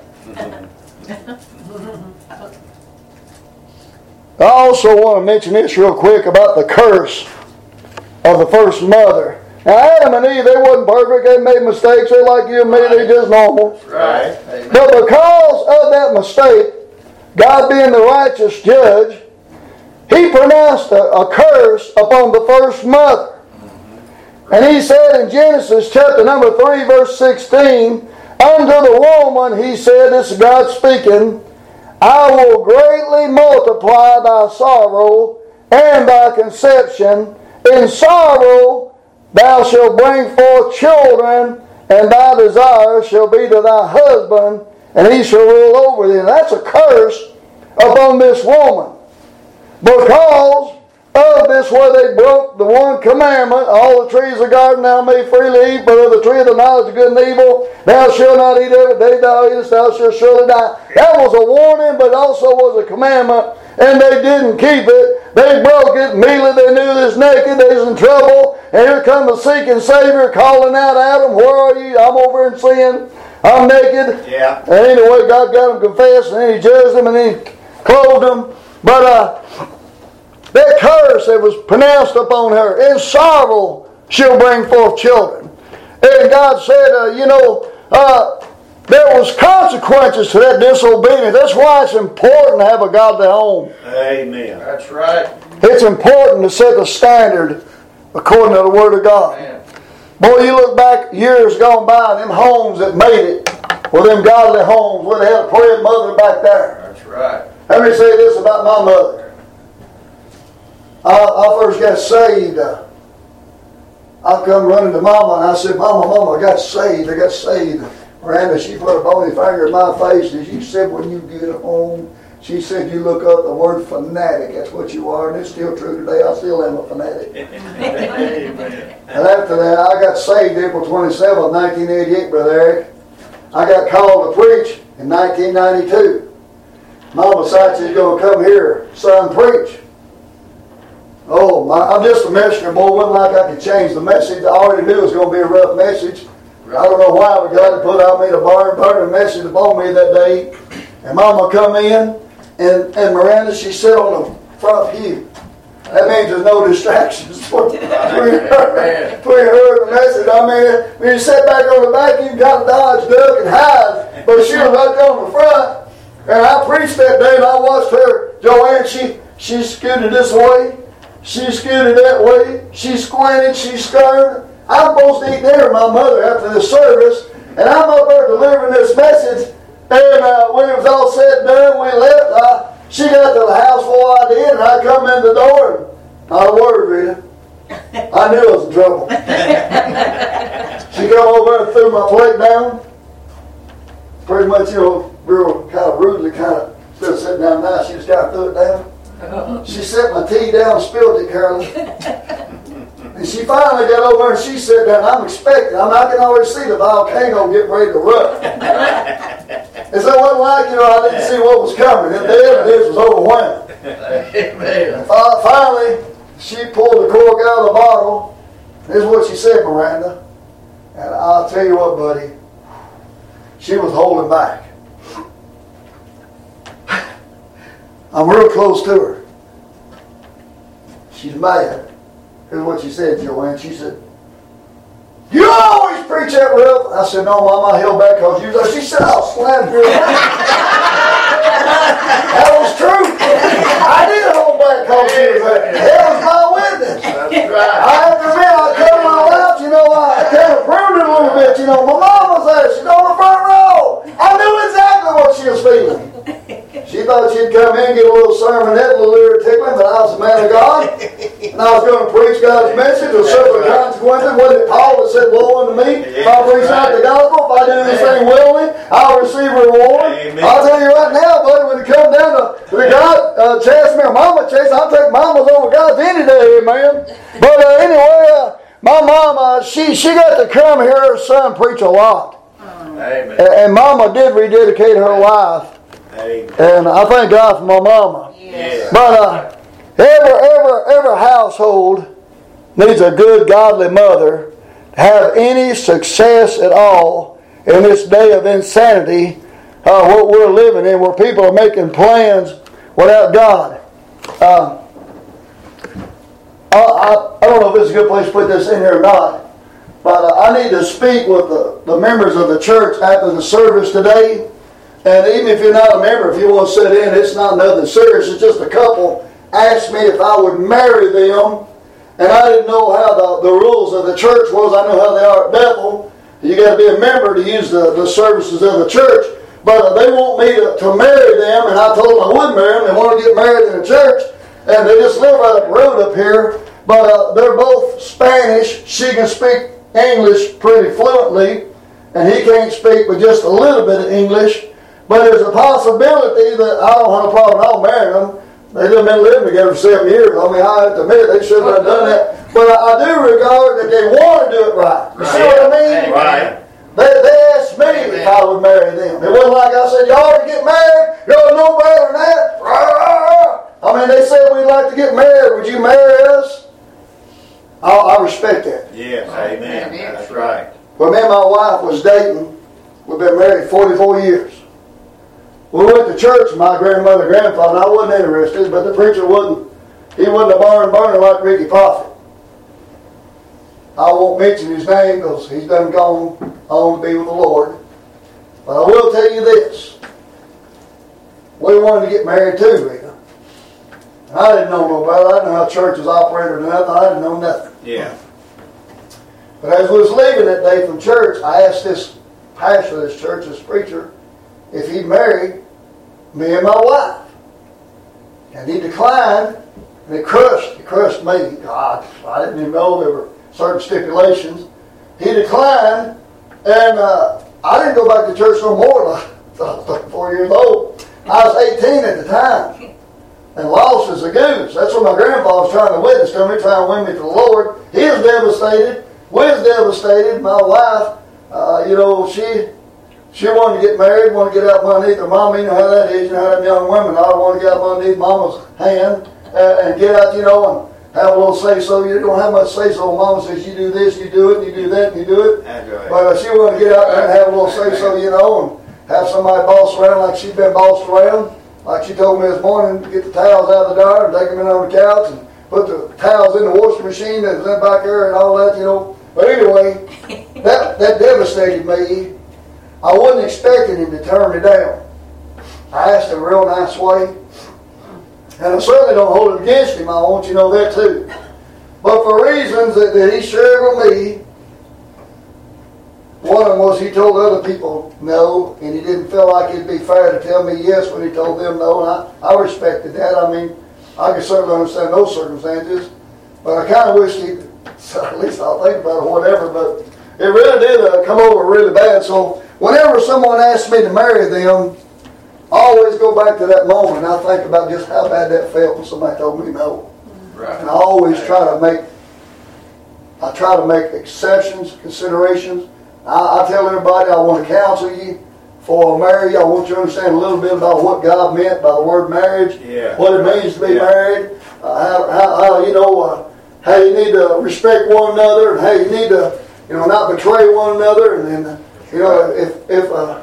S2: I also want to mention this real quick about the curse of the first mother. Now Adam and Eve, they wasn't perfect. They made mistakes. They're like you and me. They're just normal.
S5: Right.
S2: But because of that mistake, God being the righteous judge, He pronounced a, a curse upon the first mother. And He said in Genesis chapter number three, verse sixteen, unto the woman He said, this is God speaking, I will greatly multiply thy sorrow and thy conception. In sorrow thou shalt bring forth children, and thy desire shall be to thy husband, and he shall rule over thee. And that's a curse upon this woman. Because of this where they broke the one commandment, all the trees of the garden thou may freely eat, but of the tree of the knowledge of good and evil thou shalt not eat of it, day thou eatest thou shalt surely die. That was a warning, but also was a commandment, and they didn't keep it. They broke it. Immediately they knew they was naked, they was in trouble, and here comes the seeking Savior calling out, Adam, where are you? I'm over in sin. I'm naked.
S6: Yeah.
S2: And anyway, God got them confessed, and then He judged them, and then He clothed them. But uh, that curse that was pronounced upon her, in sorrow she'll bring forth children. And God said, uh, you know, uh, there was consequences to that disobedience. That's why it's important to have a godly home.
S6: Amen.
S5: That's right.
S2: It's important to set the standard according to the Word of God.
S5: Man.
S2: Boy, you look back years gone by, and them homes that made it, Well, them godly homes would have had a praying mother back there.
S5: That's right.
S2: Let me say this about my mother. I, I first got saved. Uh, I come running to Mama and I said, Mama, Mama, I got saved. I got saved. Miranda, she put a bony finger in my face and she said, when you get home, she said, you look up the word fanatic. That's what you are, and it's still true today. I still am a fanatic. And after that, I got saved April twenty-seventh, nineteen eighty-eight, Brother Eric. I got called to preach in nineteen ninety-two. Mama decided she's going to come here, son, preach. Oh, my, I'm just a messenger boy. It wasn't like I could change the message. I already knew it was going to be a rough message. I don't know why, but God had put out me to barn burning message upon me that day. And Mama come in, and, and Miranda, she sat on the front pew. That means there's no distractions between her, between her and the message. I mean, when you sit back on the back, you got to dodge, duck, and hide. But she was right there on the front. And I preached that day, and I watched her. Joanne, she, she scooted this way. She scooted that way. She squinted. She scared. I'm supposed to eat dinner with my mother after this service. And I'm up there delivering this message. And uh, when it was all said and done, we left. I, she got to the house before I did, and I come in the door, and not a word, Rita. I knew I was in trouble. She come over and threw my plate down. Pretty much, you know, real kind of rudely, kind of, instead of sitting down now, she just kind of threw it down. She set my tea down, spilled it, Carolyn. And she finally got over and she sat down. I'm expecting, I, mean, I can already see the volcano getting ready to erupt. And so it wasn't like, you know, I didn't see what was coming. And the evidence was overwhelming. And finally, she pulled the cork out of the bottle. This is what she said, Miranda. And I'll tell you what, buddy, she was holding back. I'm real close to her. She's mad. Here's what she said, Joanne. She said, you always preach that rough. I said, no, Mom, I held back because you. She said, I'll slap you. That was true. I did hold back because she was there. That was my witness.
S5: That's right.
S2: I have to admit, I cut my mouth, you know, I kind of pruned it a little bit. You know, my mom was there. She's on the front row. I knew exactly what she was feeling. She thought she'd come in, get a little sermonette, a little ear tickling, but I was a man of God. And I was going to preach God's message with certain consequences. Wasn't it Paul that said, woe unto me? If I preach not the gospel, if I do this thing willingly, I'll receive a reward. Amen. I'll tell you right now, buddy, when it comes down to the God uh, chase me or Mama chase, I'll take Mama's over God's any day, amen. But uh, anyway, uh, my mama, she, she got to come hear her son preach a lot.
S5: Amen.
S2: And, and Mama did rededicate her life.
S5: Amen.
S2: And I thank God for my mama.
S5: Yes.
S2: But uh, every, every, every household needs a good, godly mother to have any success at all in this day of insanity, uh, what we're living in, where people are making plans without God. Uh, I, I, I don't know if this is a good place to put this in here or not, but uh, I need to speak with the, the members of the church after the service today. And even if you're not a member, if you want to sit in, it's not nothing serious. It's just a couple asked me if I would marry them. And I didn't know how the, the rules of the church was. I know how they are at Bethel. You got to be a member to use the, the services of the church. But uh, they want me to, to marry them. And I told them I would marry them. They want to get married in the church. And they just live right up the road up here. But uh, they're both Spanish. She can speak English pretty fluently. And he can't speak but just a little bit of English. But there's a possibility that I don't have a problem. I'll marry them. They've been living together for seven years. I mean, I have to admit, they should have done that. But I, I do regard that they want to do it right. You right. see what I mean?
S5: Right.
S2: They, they asked me Amen. If I would marry them. It wasn't like I said, y'all ought to get married. Y'all know better than that. I mean, they said we'd like to get married. Would you marry us? I, I respect that.
S5: Yes, amen. Amen. That's right.
S2: When me and my wife was dating, we've been married forty-four years. We went to church, my grandmother and grandfather, and I wasn't interested, but the preacher wasn't, he wasn't a barn burner like Ricky Prophet. I won't mention his name because he's done gone on to be with the Lord. But I will tell you this. We wanted to get married too, Rita. And I didn't know no better. I didn't know how churches operated or nothing. I didn't know nothing.
S5: Yeah.
S2: But as we was leaving that day from church, I asked this pastor of this church, this preacher, if he'd marry me and my wife. And he declined, and it crushed, it crushed me. God, I didn't even know there were certain stipulations. He declined, and uh, I didn't go back to church no more until I was thirty-four years old. I was eighteen at the time, and lost as a goose. That's what my grandpa was trying to witness to me, trying to win me to the Lord. He was devastated. We was devastated. My wife, uh, you know, she she wanted to get married, wanted to get out from underneath her mama. You know how that is. You know how them young women all want to get out from underneath mama's hand and, and get out, you know, and have a little say-so. You don't have much say-so. Mama says, you do this, you do it, you do that, and you do it.
S6: That's right.
S2: But uh, she wanted to get out there and have a little say-so, you know, and have somebody boss around like she'd been bossed around. Like she told me this morning, get the towels out of the dryer and take them in on the couch and put the towels in the washing machine that was in back there and all that, you know. But anyway, that, that devastated me. I wasn't expecting him to turn me down. I asked him a real nice way. And I certainly don't hold it against him. I want you to know that too. But for reasons that, that he shared with me, one of them was he told other people no, and he didn't feel like it'd be fair to tell me yes when he told them no, and I, I respected that. I mean, I can certainly understand those circumstances, but I kind of wish he'd, so at least I'll think about it or whatever, but it really did uh, come over really bad. So whenever someone asks me to marry them, I always go back to that moment and I think about just how bad that felt when somebody told me no.
S5: Right.
S2: And I always try to make, I try to make exceptions, considerations. I, I tell everybody I want to counsel you for marriage. I want you to understand a little bit about what God meant by the word marriage,
S6: Yeah.
S2: what it means to be
S6: Yeah.
S2: married, uh, how, how, how you know uh, how you need to respect one another, and how you need to you know not betray one another, and then uh, you know if if uh,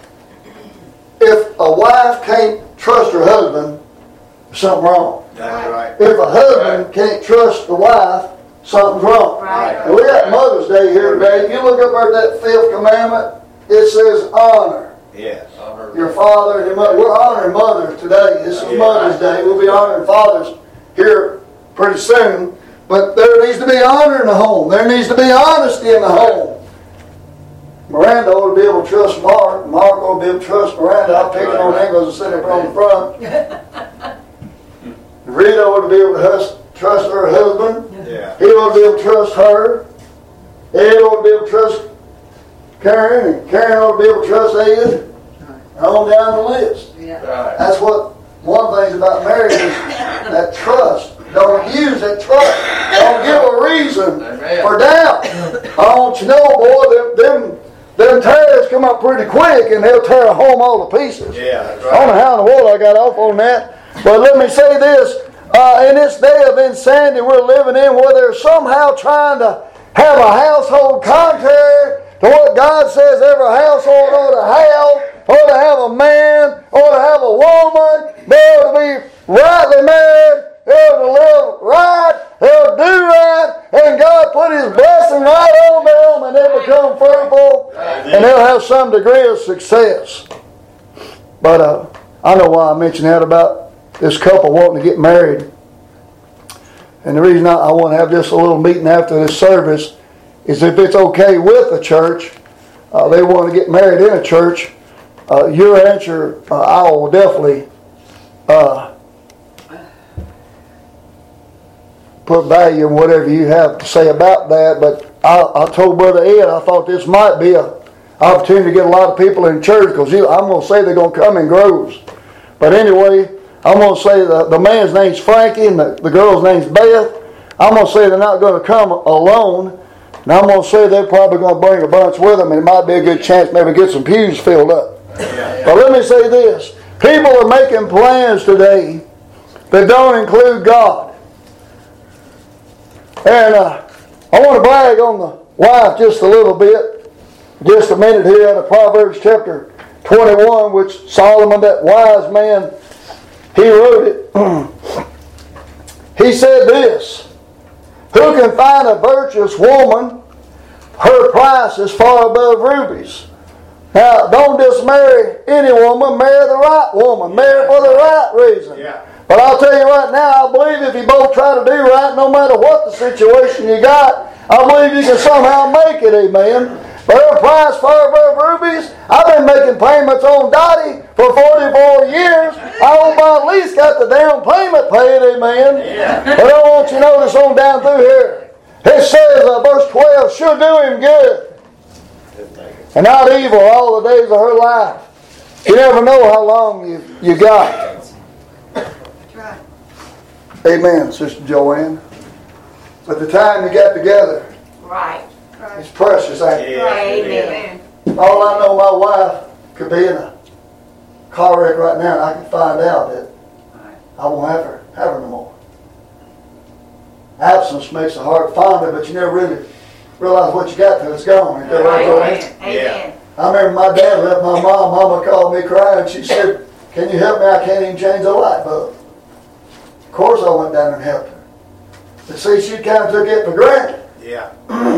S2: if a wife can't trust her husband, there's something wrong.
S6: That's right.
S2: If a husband can't trust the wife, something's wrong.
S4: Right.
S2: And we got Mother's Day here today. If you look up there at that fifth commandment, it says honor
S6: Yes.
S2: your father and your mother. We're honoring mothers today. This is
S6: Yeah.
S2: Mother's Day. We'll be honoring fathers here pretty soon. But there needs to be honor in the home. There needs to be honesty in the home. Miranda ought to be able to trust Mark. Mark ought to be able to trust Miranda. I'll pick it on them because I sit up on the front. Rita ought to be able to hus- trust her husband.
S6: Yeah.
S2: He ought to be able to trust her. Ed ought to be able to trust Karen. And Karen ought to be able to trust Ed. And on down the list.
S4: Yeah.
S5: Right.
S2: That's what one thing about marriage is that trust. Don't use that trust. Don't give a reason
S5: Amen.
S2: for doubt. I want you to know, boy, them, them, them tears come up pretty quick and they'll tear a home all to pieces.
S6: Yeah, that's
S2: I don't know
S6: right.
S2: how in the world I got off on that. But let me say this. Uh, in this day of insanity we're living in, where they're somehow trying to have a household contrary to what God says every household ought to have, ought to have a man, ought to have a woman, they ought to be rightly married, they ought to live right, they ought to do right, and God put His blessing right on them, and they become fruitful, and they'll have some degree of success. But uh, I know why I mentioned that about this couple wanting to get married. And the reason I, I want to have just a little meeting after this service is if it's okay with the church, uh, they want to get married in a church, uh, your answer, uh, I will definitely uh, put value in whatever you have to say about that. But I, I told Brother Ed I thought this might be an opportunity to get a lot of people in church, because I'm going to say they're going to come in groves. But anyway, I'm going to say the, the man's name's Frankie and the, the girl's name's Beth. I'm going to say they're not going to come alone. And I'm going to say they're probably going to bring a bunch with them, and it might be a good chance maybe get some pews filled up.
S6: Yeah.
S2: But let me say this. People are making plans today that don't include God. And uh, I want to brag on the wife just a little bit. Just a minute here out of Proverbs chapter twenty-one, which Solomon, that wise man, he wrote it. He said this: who can find a virtuous woman? Her price is far above rubies. Now, don't just marry any woman, marry the right woman. Marry for the right reason.
S6: Yeah.
S2: But I'll tell you right now, I believe if you both try to do right, no matter what the situation you got, I believe you can somehow make it, amen. Pearl price, far above rubies. I've been making payments on Dottie for forty-four years. I hope I at least got the down payment paid, amen.
S6: Yeah.
S2: But I want you to notice on down through here. It says, uh, verse twelve, she'll do him good and not evil all the days of her life. You never know how long you, you got.
S3: That's right.
S2: Amen, Sister Joanne. But the time you got together,
S4: Right.
S2: it's precious, ain't it?
S6: Yeah.
S4: Amen.
S2: All I know, my wife could be in a car wreck right now and I can find out that I won't have her, have her no more. Absence makes it hard to find her, but you never really realize what you got till it's gone. Ain't that right, Joanne?
S4: Amen. Amen.
S2: I remember my dad left my mom. Mama called me crying. She said, "Can you help me? I can't even change a light bulb." Of course I went down and helped her. But see, she kind of took it for granted.
S6: Yeah.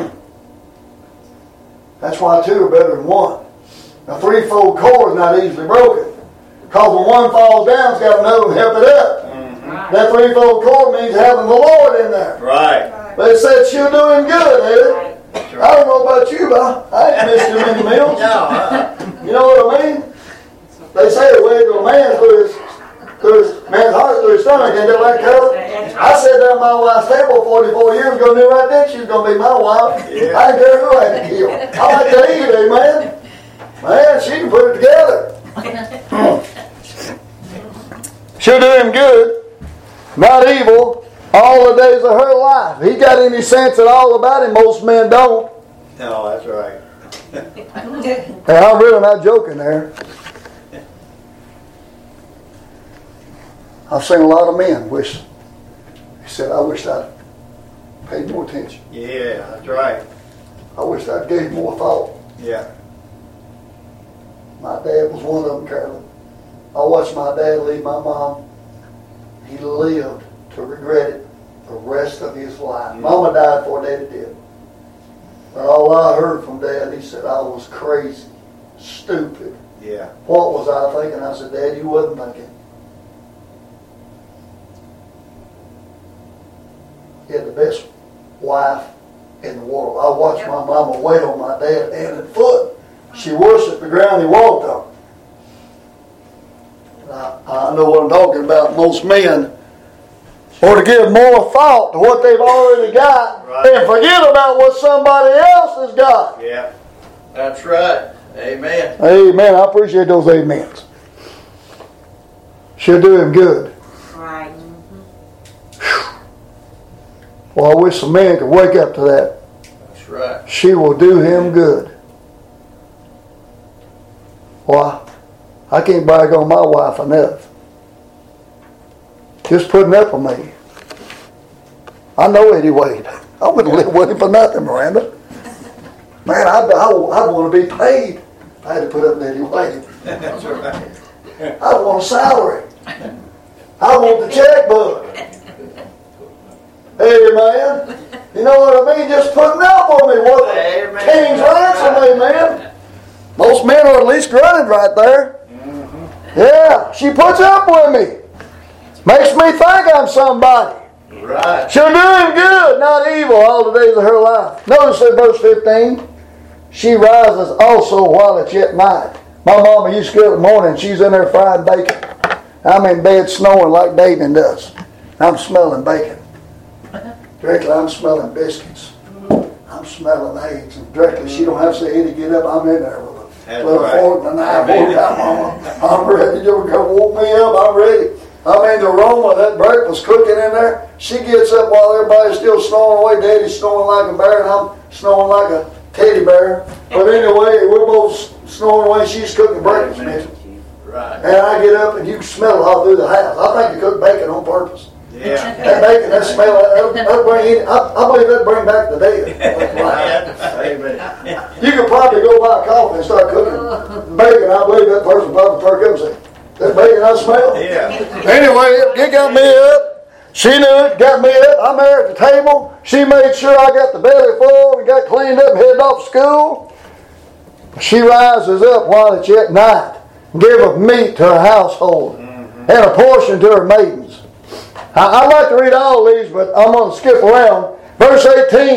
S2: That's why two are better than one. A threefold cord is not easily broken. Because when one falls down, it's got another one to help it up.
S6: Mm-hmm.
S2: That threefold cord means having the Lord in there.
S6: Right.
S2: But it said she'll do him good, Ed.
S4: Right.
S2: I don't know about you, but I ain't missed too many meals.
S6: No, uh,
S2: You know what I mean? They say the way to a man through his, through his man's heart, through his stomach, ain't that right, Carol? I sat down at my wife's table forty-four years ago, knew right then she was going to be my wife.
S6: Yeah.
S2: I didn't care who I had to kill. I like to eat, amen? Man, she can put it together. She'll do him good, not evil, all the days of her life. He got any sense at all about him? Most men don't.
S6: no, that's right.
S2: Hey, I'm really not joking there. I've seen a lot of men wish, he said, I wish I'd paid more attention.
S6: Yeah, that's right.
S2: I wish I'd gave more thought.
S6: Yeah.
S2: My dad was one of them, Carolyn. I watched my dad leave my mom. He lived to regret it the rest of his life.
S6: Mm-hmm.
S2: Mama died before Daddy did. But all I heard from Dad, he said, I was crazy, stupid.
S6: Yeah.
S2: What was I thinking? I said, Dad, you wasn't thinking. He had the best wife in the world. I watched my mama wait on my dad hand and foot. She worshiped the ground he walked on. I, I know what I'm talking about. Most men or to give more thought to what they've already got
S6: Right.
S2: and forget about what somebody else has got.
S6: Yeah.
S5: That's right. Amen.
S2: Amen. I appreciate those amens. She'll do him good.
S4: Right.
S2: Well, I wish some men could wake up to that.
S5: That's right.
S2: She will do him good. Why? I can't brag on my wife enough. Just putting up with me. I know Eddie Wade. I wouldn't live with him for nothing, Miranda. Man, I, I, I want to be paid if I had to put up with Eddie Wade.
S6: That's right.
S2: I want a salary. I want the checkbook. Hey, man. You know what I mean? Just putting up with me. What the
S5: Amen.
S2: King's ransom, amen. Most men are at least grunted right there. Mm-hmm. Yeah, she puts up with me. Makes me think I'm somebody.
S5: Right.
S2: She'll do him good, not evil, all the days of her life. Notice in verse fifteen, she rises also while it's yet night. My mama used to get up in the morning, she's in there frying bacon. I'm in bed snowing like David does. I'm smelling bacon. Directly I'm smelling biscuits. I'm smelling eggs. And directly she don't have to say, Eddie, get up, I'm in there with a
S6: That's
S2: little
S6: right.
S2: fork and a knife. Oh, come on. I'm ready. You come woke me up, I'm ready. I mean, the aroma of that breakfast cooking in there. She gets up while everybody's still snoring away. Daddy's snoring like a bear, and I'm snoring like a teddy bear. But anyway, we're both snoring away. She's cooking breakfast, Mitchell.
S5: Right.
S2: And I get up, and you can smell it all through the house. I think you cook bacon on purpose.
S6: Yeah.
S2: That bacon, that smell, that'll, that'll bring in, I, I believe that'll bring back the dead.
S6: Amen.
S2: You could probably go buy a coffee and start cooking bacon. I believe that person probably perk up and say, that bacon I smell.
S6: Yeah.
S2: Anyway, it got me up. She knew it, got me up. I'm there at the table. She made sure I got the belly full and got cleaned up and headed off to school. She rises up while it's yet night and giveth meat to her household mm-hmm. and a portion to her maidens. I, I'd like to read all these, but I'm going to skip around. Verse eighteen,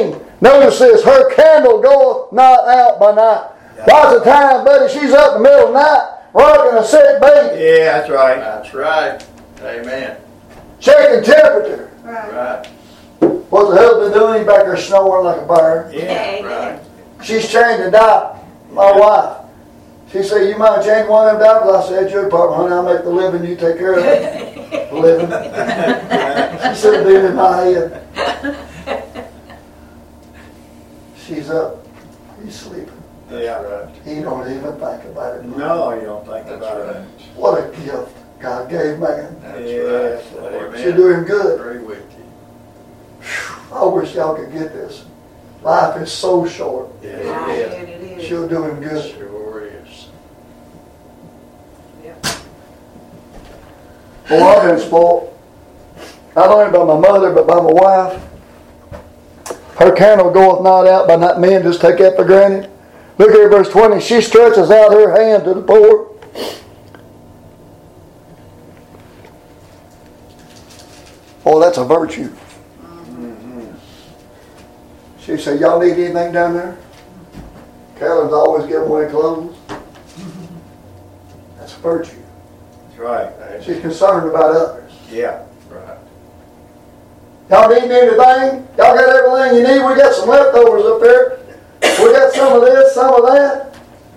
S2: Notice this, her candle goeth not out by night. Lots of times, buddy, she's up in the middle of the night, rocking a sick baby.
S6: Yeah, that's right.
S5: That's right. Amen.
S2: Checking temperature.
S3: Right.
S5: Right.
S2: What's the husband doing? He's back there snoring like a bird.
S6: Yeah.
S5: Right.
S2: She's changing diaper. My wife. She said, you mind changing one of them diapers? I said, your problem, honey. I'll make the living. You take care of it. The living. She said, dude, in my head. She's up. He's sleeping.
S6: Yeah.
S5: Right.
S2: He don't even think about it.
S6: No, you don't think
S5: That's
S6: about
S5: right.
S6: it.
S2: What a gift God gave man.
S5: That's
S6: Yes,
S5: right.
S6: Lord.
S5: Amen.
S2: She's doing good.
S5: Agree with you.
S2: I wish y'all could get this. Life is so short.
S5: Yeah,
S4: Yeah,
S5: it
S4: it is.
S2: She'll do him
S5: is.
S2: good.
S5: Sure is.
S2: Well, I've been spoiled. Not only by my mother, but by my wife. Her candle goeth not out by night. Men just take that for granted. Look here, verse twenty. She stretches out her hand to the poor. Oh, that's a virtue. She said, y'all need anything down there? Carolyn's always giving away clothes. That's a virtue.
S6: That's right.
S2: She's concerned about others.
S6: Yeah.
S5: Right.
S2: Y'all need anything? Y'all got everything you need? We got some leftovers up there. We got some of this, some of that.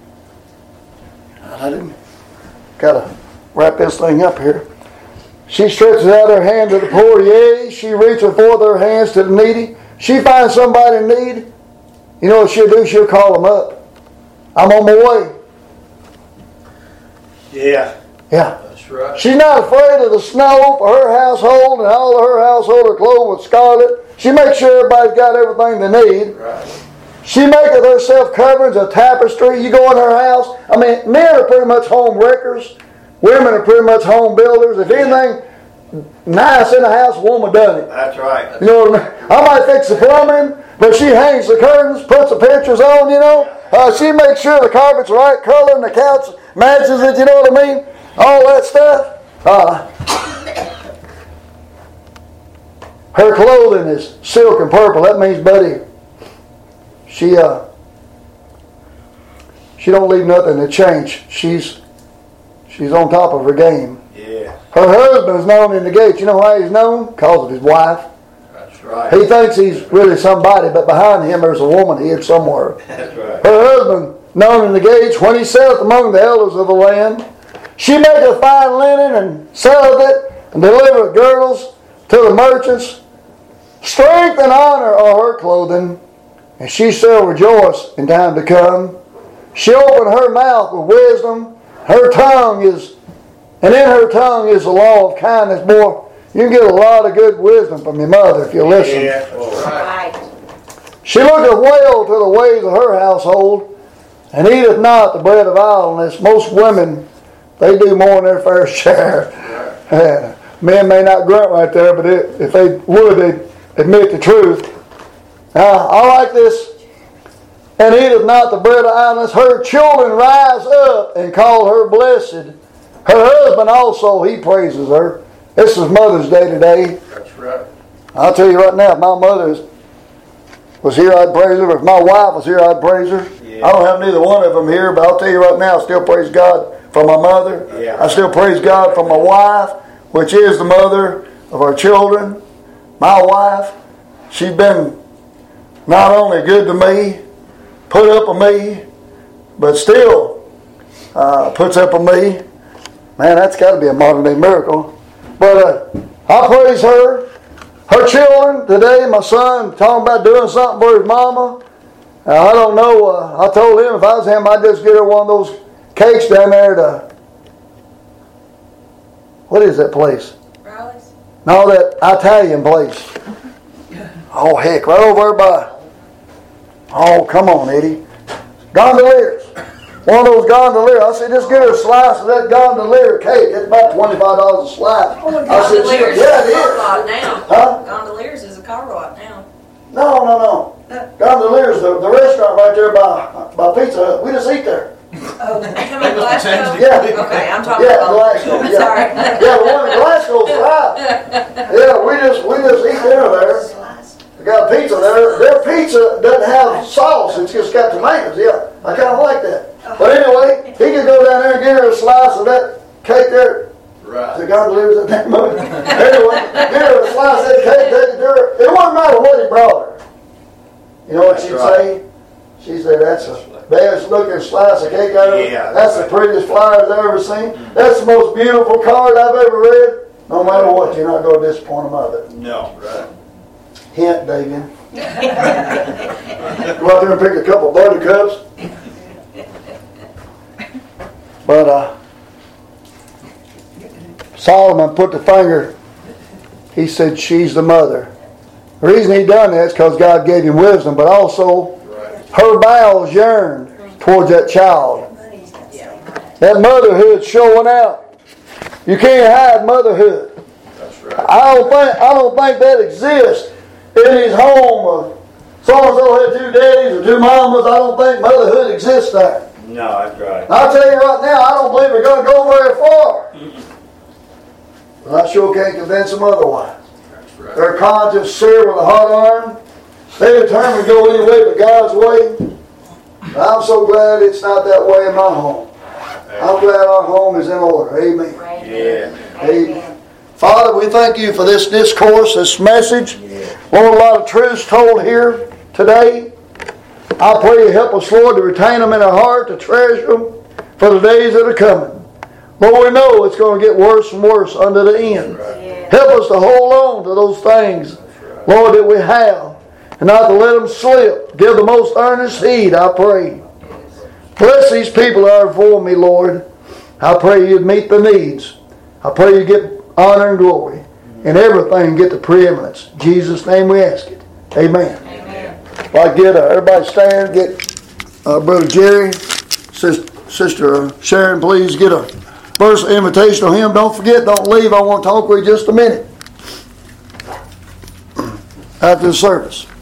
S2: I didn't. Gotta wrap this thing up here. She stretches out her hand to the poor, yea, she reaches forth her hands to the needy. She finds somebody in need. You know what she'll do? She'll call them up. I'm on my way.
S6: Yeah.
S2: Yeah.
S5: That's right.
S2: She's not afraid of the snow for her household, and all of her household are clothed with scarlet. She makes sure everybody's got everything they need.
S5: Right.
S2: She maketh herself coverings of tapestry. You go in her house. I mean, men are pretty much home wreckers. Women are pretty much home builders. If anything nice in the house, a woman done it.
S6: That's right.
S2: You know what I mean? I might fix the plumbing, but she hangs the curtains, puts the pictures on, you know. Uh, she makes sure the carpet's the right color and the couch matches it, you know what I mean? All that stuff. Uh, her clothing is silk and purple. That means, buddy, she uh, she don't leave nothing to change. She's she's on top of her game.
S6: Yeah.
S2: Her husband's known in the gate. You know why he's known? Because of his wife.
S5: That's right.
S2: He thinks he's really somebody, but behind him there's a woman hid somewhere.
S6: That's right.
S2: Her husband, known in the gates, when he saith among the elders of the land, she maketh fine linen and selleth it, and delivereth girdles to the merchants. Strength and honor are her clothing, and she shall rejoice in time to come. She opened her mouth with wisdom. Her tongue is, and in her tongue is the law of kindness. Boy, you can get a lot of good wisdom from your mother if you listen.
S6: Yeah. That's right.
S4: Right.
S2: She looketh well to the ways of her household, and eateth not the bread of idleness. Most women, they do more than their fair share.
S5: Right.
S2: Men may not grunt right there, but it, if they would, they'd admit the truth. Now, I like this. And eateth not the bread of idleness. Her children rise up and call her blessed. Her husband also, he praises her. This is Mother's Day today.
S5: That's right.
S2: I'll tell you right now, if my mother was here, I'd praise her. If my wife was here, I'd praise her.
S6: Yeah.
S2: I don't have neither one of them here, but I'll tell you right now, I still praise God for my mother.
S6: Yeah.
S2: I still praise God for my wife, which is the mother of our children. My wife, she's been not only good to me, put up with me, but still uh, puts up with me. Man, that's got to be a modern day miracle. But uh, I praise her. Her children today, my son, talking about doing something for his mama. Uh, I don't know. Uh, I told him if I was him, I'd just get her one of those cakes down there to, what is that place?
S4: Riley's?
S2: No, that Italian place. Oh, heck, right over there by, oh, come on, Eddie. Gondoliers. One of those gondoliers. I said, just get her a slice of that gondolier cake. It's about twenty-five dollars a slice. I said,
S4: Gondoliers
S2: yeah,
S4: is a car
S2: it
S4: lot now.
S2: is. Huh?
S4: Gondoliers is a car lot now.
S2: No, no, no. Gondoliers, the, the restaurant right there by, by Pizza Hut. We just eat there.
S4: Oh, you come in Glasgow?
S2: Yeah.
S4: Okay, I'm talking
S2: Yeah,
S4: about
S2: Glasgow. Yeah.
S4: Sorry.
S2: Yeah, the one in Glasgow's right. Yeah, we just, we just eat dinner there.
S3: Slice.
S2: The got pizza there. Their pizza doesn't have sauce. It's just got tomatoes. Yeah, I kind of like that. But anyway, he could go down there and get her a slice of that cake there.
S5: Right.
S2: The God believes in that movie. Anyway, get her a slice of that cake. Take it to her. It wouldn't matter what he brought her. You know what
S5: That's
S2: she'd
S5: right.
S2: say? She'd say, that's the best looking slice of cake I've ever
S6: Yeah,
S2: That's
S6: that's
S2: the prettiest flowers I've ever seen. That's the most beautiful card I've ever read. No matter what, you're not going to disappoint them of it.
S6: No.
S5: Right.
S2: Hint, Davian. Go out there and pick a couple buttercups. But uh, Solomon put the finger, he said, she's the mother. The reason he done that is because God gave him wisdom, but also
S5: Right.
S2: her bowels yearned towards that child. That motherhood showing out. You can't hide motherhood.
S5: That's right.
S2: I don't think I don't think that exists in his home. Of so and so had two daddies or two mamas. I don't think motherhood exists there.
S6: No, that's right.
S2: And I'll tell you right now, I don't believe we're going to go very far. But I sure can't convince them otherwise.
S5: That's right.
S2: Their conscience seared with a hot iron. They determined to go any way but God's way. And I'm so glad it's not that way in my home. I'm glad our home is in order. Amen.
S6: Yeah.
S2: Amen. Father, we thank you for this discourse, this message. Lord, a lot of truths told here today. I pray you help us, Lord, to retain them in our heart, to treasure them for the days that are coming. Lord, we know it's going to get worse and worse under the end.
S5: Right.
S2: Help us to hold on to those things,
S5: Right.
S2: Lord, that we have, and not to let them slip. Give the most earnest heed, I pray. Bless these people that are before me, Lord. I pray you'd meet the needs. I pray you get honor and glory. And everything get the preeminence. In Jesus' name we ask it. Amen.
S4: Amen.
S2: If I get uh, everybody stand, get uh, Brother Jerry, Sister, Sister Sharon, please get a verse of invitational hymn. Don't forget, don't leave. I want to talk with you just a minute after the service.